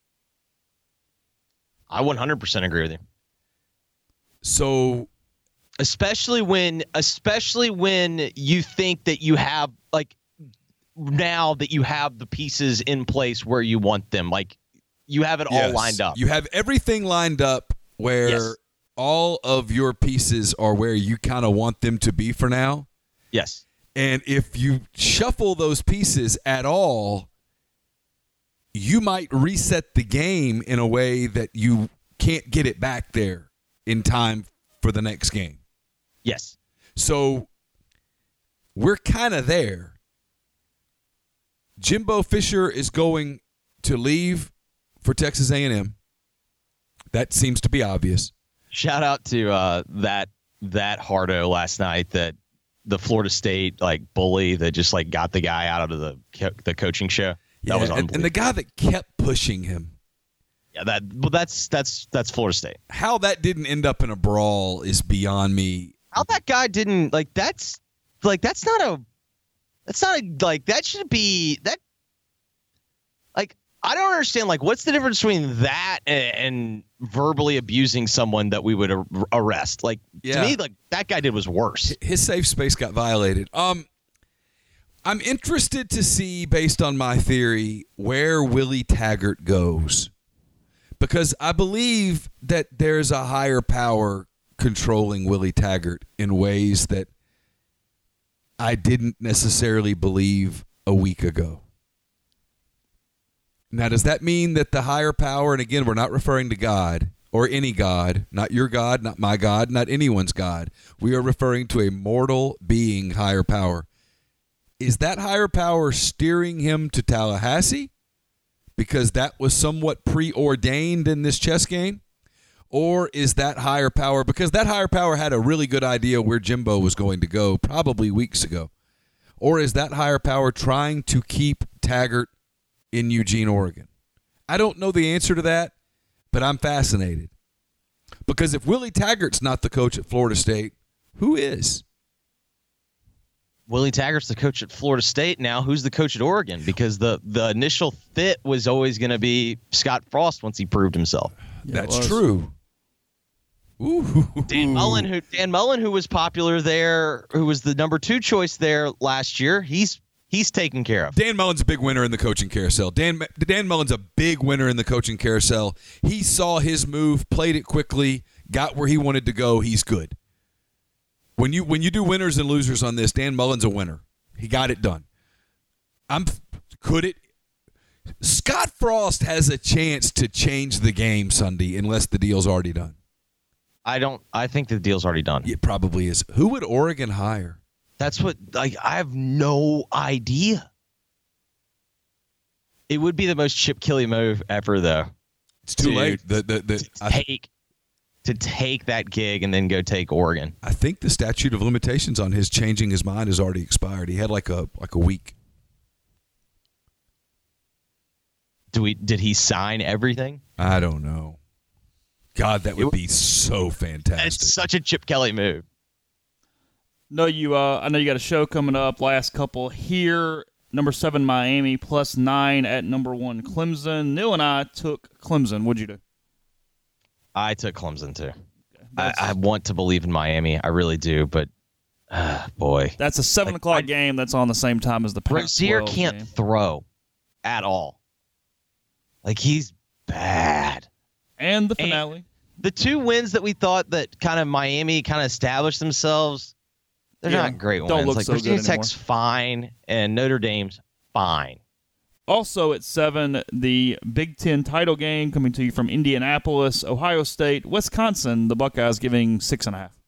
[SPEAKER 4] I one hundred percent agree with you.
[SPEAKER 6] So,
[SPEAKER 4] especially when, especially when you think that you have, like, now that you have the pieces in place where you want them, like you have it
[SPEAKER 6] yes,
[SPEAKER 4] all lined up.
[SPEAKER 6] You have everything lined up where
[SPEAKER 4] yes.
[SPEAKER 6] all of your pieces are where you kind of want them to be for now.
[SPEAKER 4] Yes.
[SPEAKER 6] And if you shuffle those pieces at all, you might reset the game in a way that you can't get it back there in time for the next game.
[SPEAKER 4] Yes.
[SPEAKER 6] So we're kind of there. Jimbo Fisher is going to leave for Texas A and M. That seems to be obvious.
[SPEAKER 4] Shout out to uh, that that hardo last night, that the Florida State like bully that just like got the guy out of the the coaching show. That
[SPEAKER 6] yeah,
[SPEAKER 4] was
[SPEAKER 6] and,
[SPEAKER 4] unbelievable.
[SPEAKER 6] and the guy that kept pushing him.
[SPEAKER 4] Yeah, that well, that's that's that's Florida State.
[SPEAKER 6] How that didn't end up in a brawl is beyond me.
[SPEAKER 4] How that guy didn't like that's like that's not a that's not a like that should be that like I don't understand, like, what's the difference between that and, and verbally abusing someone that we would ar- arrest? Like,
[SPEAKER 6] yeah.
[SPEAKER 4] to me, like, that guy did was worse.
[SPEAKER 6] His safe space got violated. Um, I'm interested to see, based on my theory, where Willie Taggart goes. Because I believe that there's a higher power controlling Willie Taggart in ways that I didn't necessarily believe a week ago. Now, does that mean that the higher power, and again, we're not referring to God or any God, not your God, not my God, not anyone's God. We are referring to a mortal being, higher power. Is that higher power steering him to Tallahassee because that was somewhat preordained in this chess game? Or is that higher power because that higher power had a really good idea where Jimbo was going to go probably weeks ago? Or is that higher power trying to keep Taggart in Eugene, Oregon? I don't know the answer to that, but I'm fascinated. Because if Willie Taggart's not the coach at Florida State, who is?
[SPEAKER 4] Willie Taggart's the coach at Florida State now. Who's the coach at Oregon? Because the, the initial fit was always going to be Scott Frost once he proved himself.
[SPEAKER 5] Yeah,
[SPEAKER 6] That's true. Ooh.
[SPEAKER 4] Dan Mullen, who Dan Mullen, who was popular there, who was the number two choice there last year, he's he's taken care of.
[SPEAKER 6] Dan Mullen's a big winner in the coaching carousel. Dan Dan Mullen's a big winner in the coaching carousel. He saw his move, played it quickly, got where he wanted to go. He's good. When you when you do winners and losers on this, Dan Mullen's a winner. He got it done. I'm could it Scott Frost has a chance to change the game Sunday unless the deal's already done.
[SPEAKER 4] I don't. I think the deal's already done.
[SPEAKER 6] It probably is. Who would Oregon hire?
[SPEAKER 4] That's what. Like, I have no idea. It would be the most Chip Kelly move ever, though.
[SPEAKER 6] It's too
[SPEAKER 4] to,
[SPEAKER 6] late. The the the
[SPEAKER 4] to
[SPEAKER 6] I,
[SPEAKER 4] take to take that gig and then go take Oregon.
[SPEAKER 6] I think the statute of limitations on his changing his mind has already expired. He had like a like a week.
[SPEAKER 4] Do we? Did he sign everything?
[SPEAKER 6] I don't know. God, that would be so fantastic.
[SPEAKER 4] It's such a Chip Kelly move.
[SPEAKER 5] No, you. Uh, I know you got a show coming up. Last couple here. Number seven, Miami, plus nine at number one, Clemson. Neil and I took Clemson. What'd you do?
[SPEAKER 4] I took Clemson too. I, I want to believe in Miami. I really do, but uh, boy,
[SPEAKER 5] That's a seven
[SPEAKER 4] Like,
[SPEAKER 5] o'clock
[SPEAKER 4] I-
[SPEAKER 5] game. That's on the same time as the Pac
[SPEAKER 4] Rozier
[SPEAKER 5] twelve
[SPEAKER 4] can't
[SPEAKER 5] game.
[SPEAKER 4] throw at all. Like, he's bad.
[SPEAKER 5] And the
[SPEAKER 4] And-
[SPEAKER 5] finale.
[SPEAKER 4] The two wins that we thought that kind of Miami kind of established themselves, they're
[SPEAKER 5] Yeah,
[SPEAKER 4] not great
[SPEAKER 5] don't
[SPEAKER 4] wins.
[SPEAKER 5] look
[SPEAKER 4] Like,
[SPEAKER 5] so good
[SPEAKER 4] Virginia Tech's fine, and Notre Dame's fine.
[SPEAKER 5] Also at seven, the Big Ten title game coming to you from Indianapolis, Ohio State, Wisconsin. The Buckeyes giving six and a half.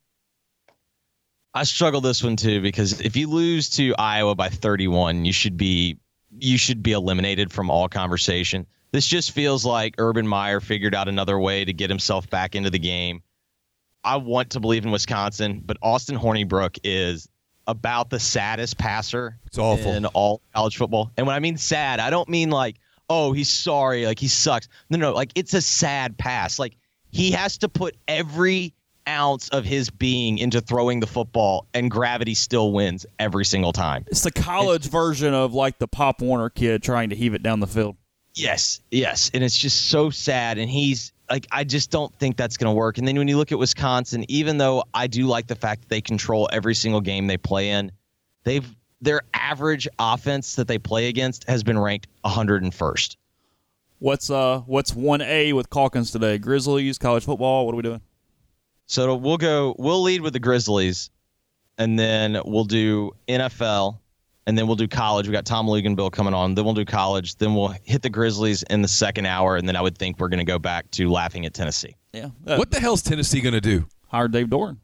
[SPEAKER 4] I struggle this one too, because if you lose to Iowa by thirty-one, you should be you should be eliminated from all conversation. This just feels like Urban Meyer figured out another way to get himself back into the game. I want to believe in Wisconsin, but Austin Hornibrook is about the saddest passer
[SPEAKER 6] It's awful.
[SPEAKER 4] in all college football. And when I mean sad, I don't mean like, oh, he's sorry, like he sucks. No, no, like it's a sad pass. Like he has to put every ounce of his being into throwing the football, and gravity still wins every single time.
[SPEAKER 5] It's the college version of like the Pop Warner kid trying to heave it down the field.
[SPEAKER 4] Yes, yes. And it's just so sad. And he's like, I just don't think that's going to work. And then when you look at Wisconsin, even though I do like the fact that they control every single game they play in, they've their average offense that they play against has been ranked one hundred first.
[SPEAKER 5] What's uh what's one A with Calkins today? Grizzlies, college football. What are we doing?
[SPEAKER 4] So we'll go, we'll lead with the Grizzlies, and then we'll do N F L, and then we'll do college. We got Tom Luganbill coming on. Then we'll do college. Then we'll hit the Grizzlies in the second hour, and then I would think we're going to go back to laughing at Tennessee.
[SPEAKER 5] Yeah. Uh,
[SPEAKER 6] What the hell's Tennessee going to do?
[SPEAKER 5] Hire Dave Doran.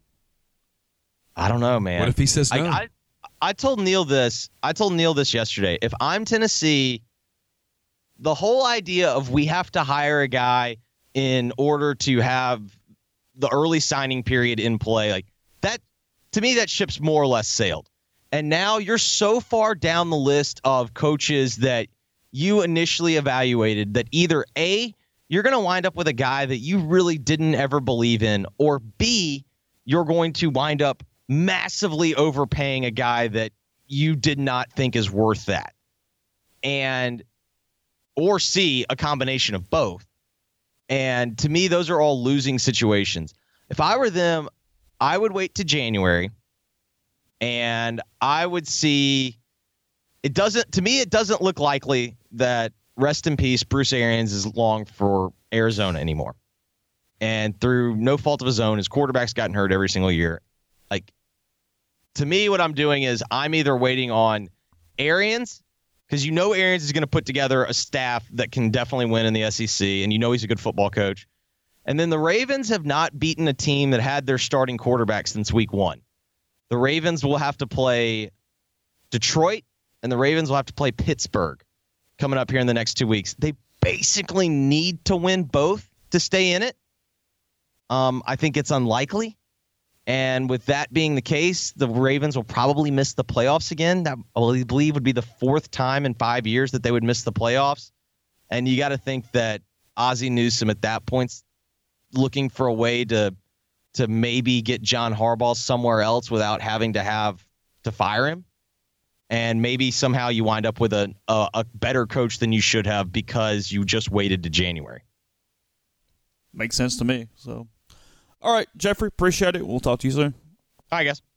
[SPEAKER 4] I don't know, man.
[SPEAKER 6] What if he says no?
[SPEAKER 4] I, I, I told Neil this. I told Neil this yesterday. If I'm Tennessee, the whole idea of we have to hire a guy in order to have the early signing period in play, like that, to me, that ship's more or less sailed. And now you're so far down the list of coaches that you initially evaluated that either A, you're going to wind up with a guy that you really didn't ever believe in, or B, you're going to wind up massively overpaying a guy that you did not think is worth that. And, or C, a combination of both. And to me, those are all losing situations. If I were them, I would wait to January, and I would see, it doesn't, to me, it doesn't look likely that, rest in peace, Bruce Arians is long for Arizona anymore. And through no fault of his own, his quarterback's gotten hurt every single year. Like, to me, what I'm doing is I'm either waiting on Arians, because you know Arians is going to put together a staff that can definitely win in the S E C, and you know he's a good football coach. And then the Ravens have not beaten a team that had their starting quarterback since week one. The Ravens will have to play Detroit, and the Ravens will have to play Pittsburgh coming up here in the next two weeks. They basically need to win both to stay in it. Um, I think it's unlikely. And with that being the case, the Ravens will probably miss the playoffs again. That I believe would be the fourth time in five years that they would miss the playoffs. And you got to think that Ozzie Newsome at that point's looking for a way to to maybe get John Harbaugh somewhere else without having to have to fire him. And maybe somehow you wind up with a, a, a better coach than you should have because you just waited to January.
[SPEAKER 5] Makes sense to me. So, all right, Jeffrey, appreciate it. We'll talk to you soon.
[SPEAKER 4] All right, guys.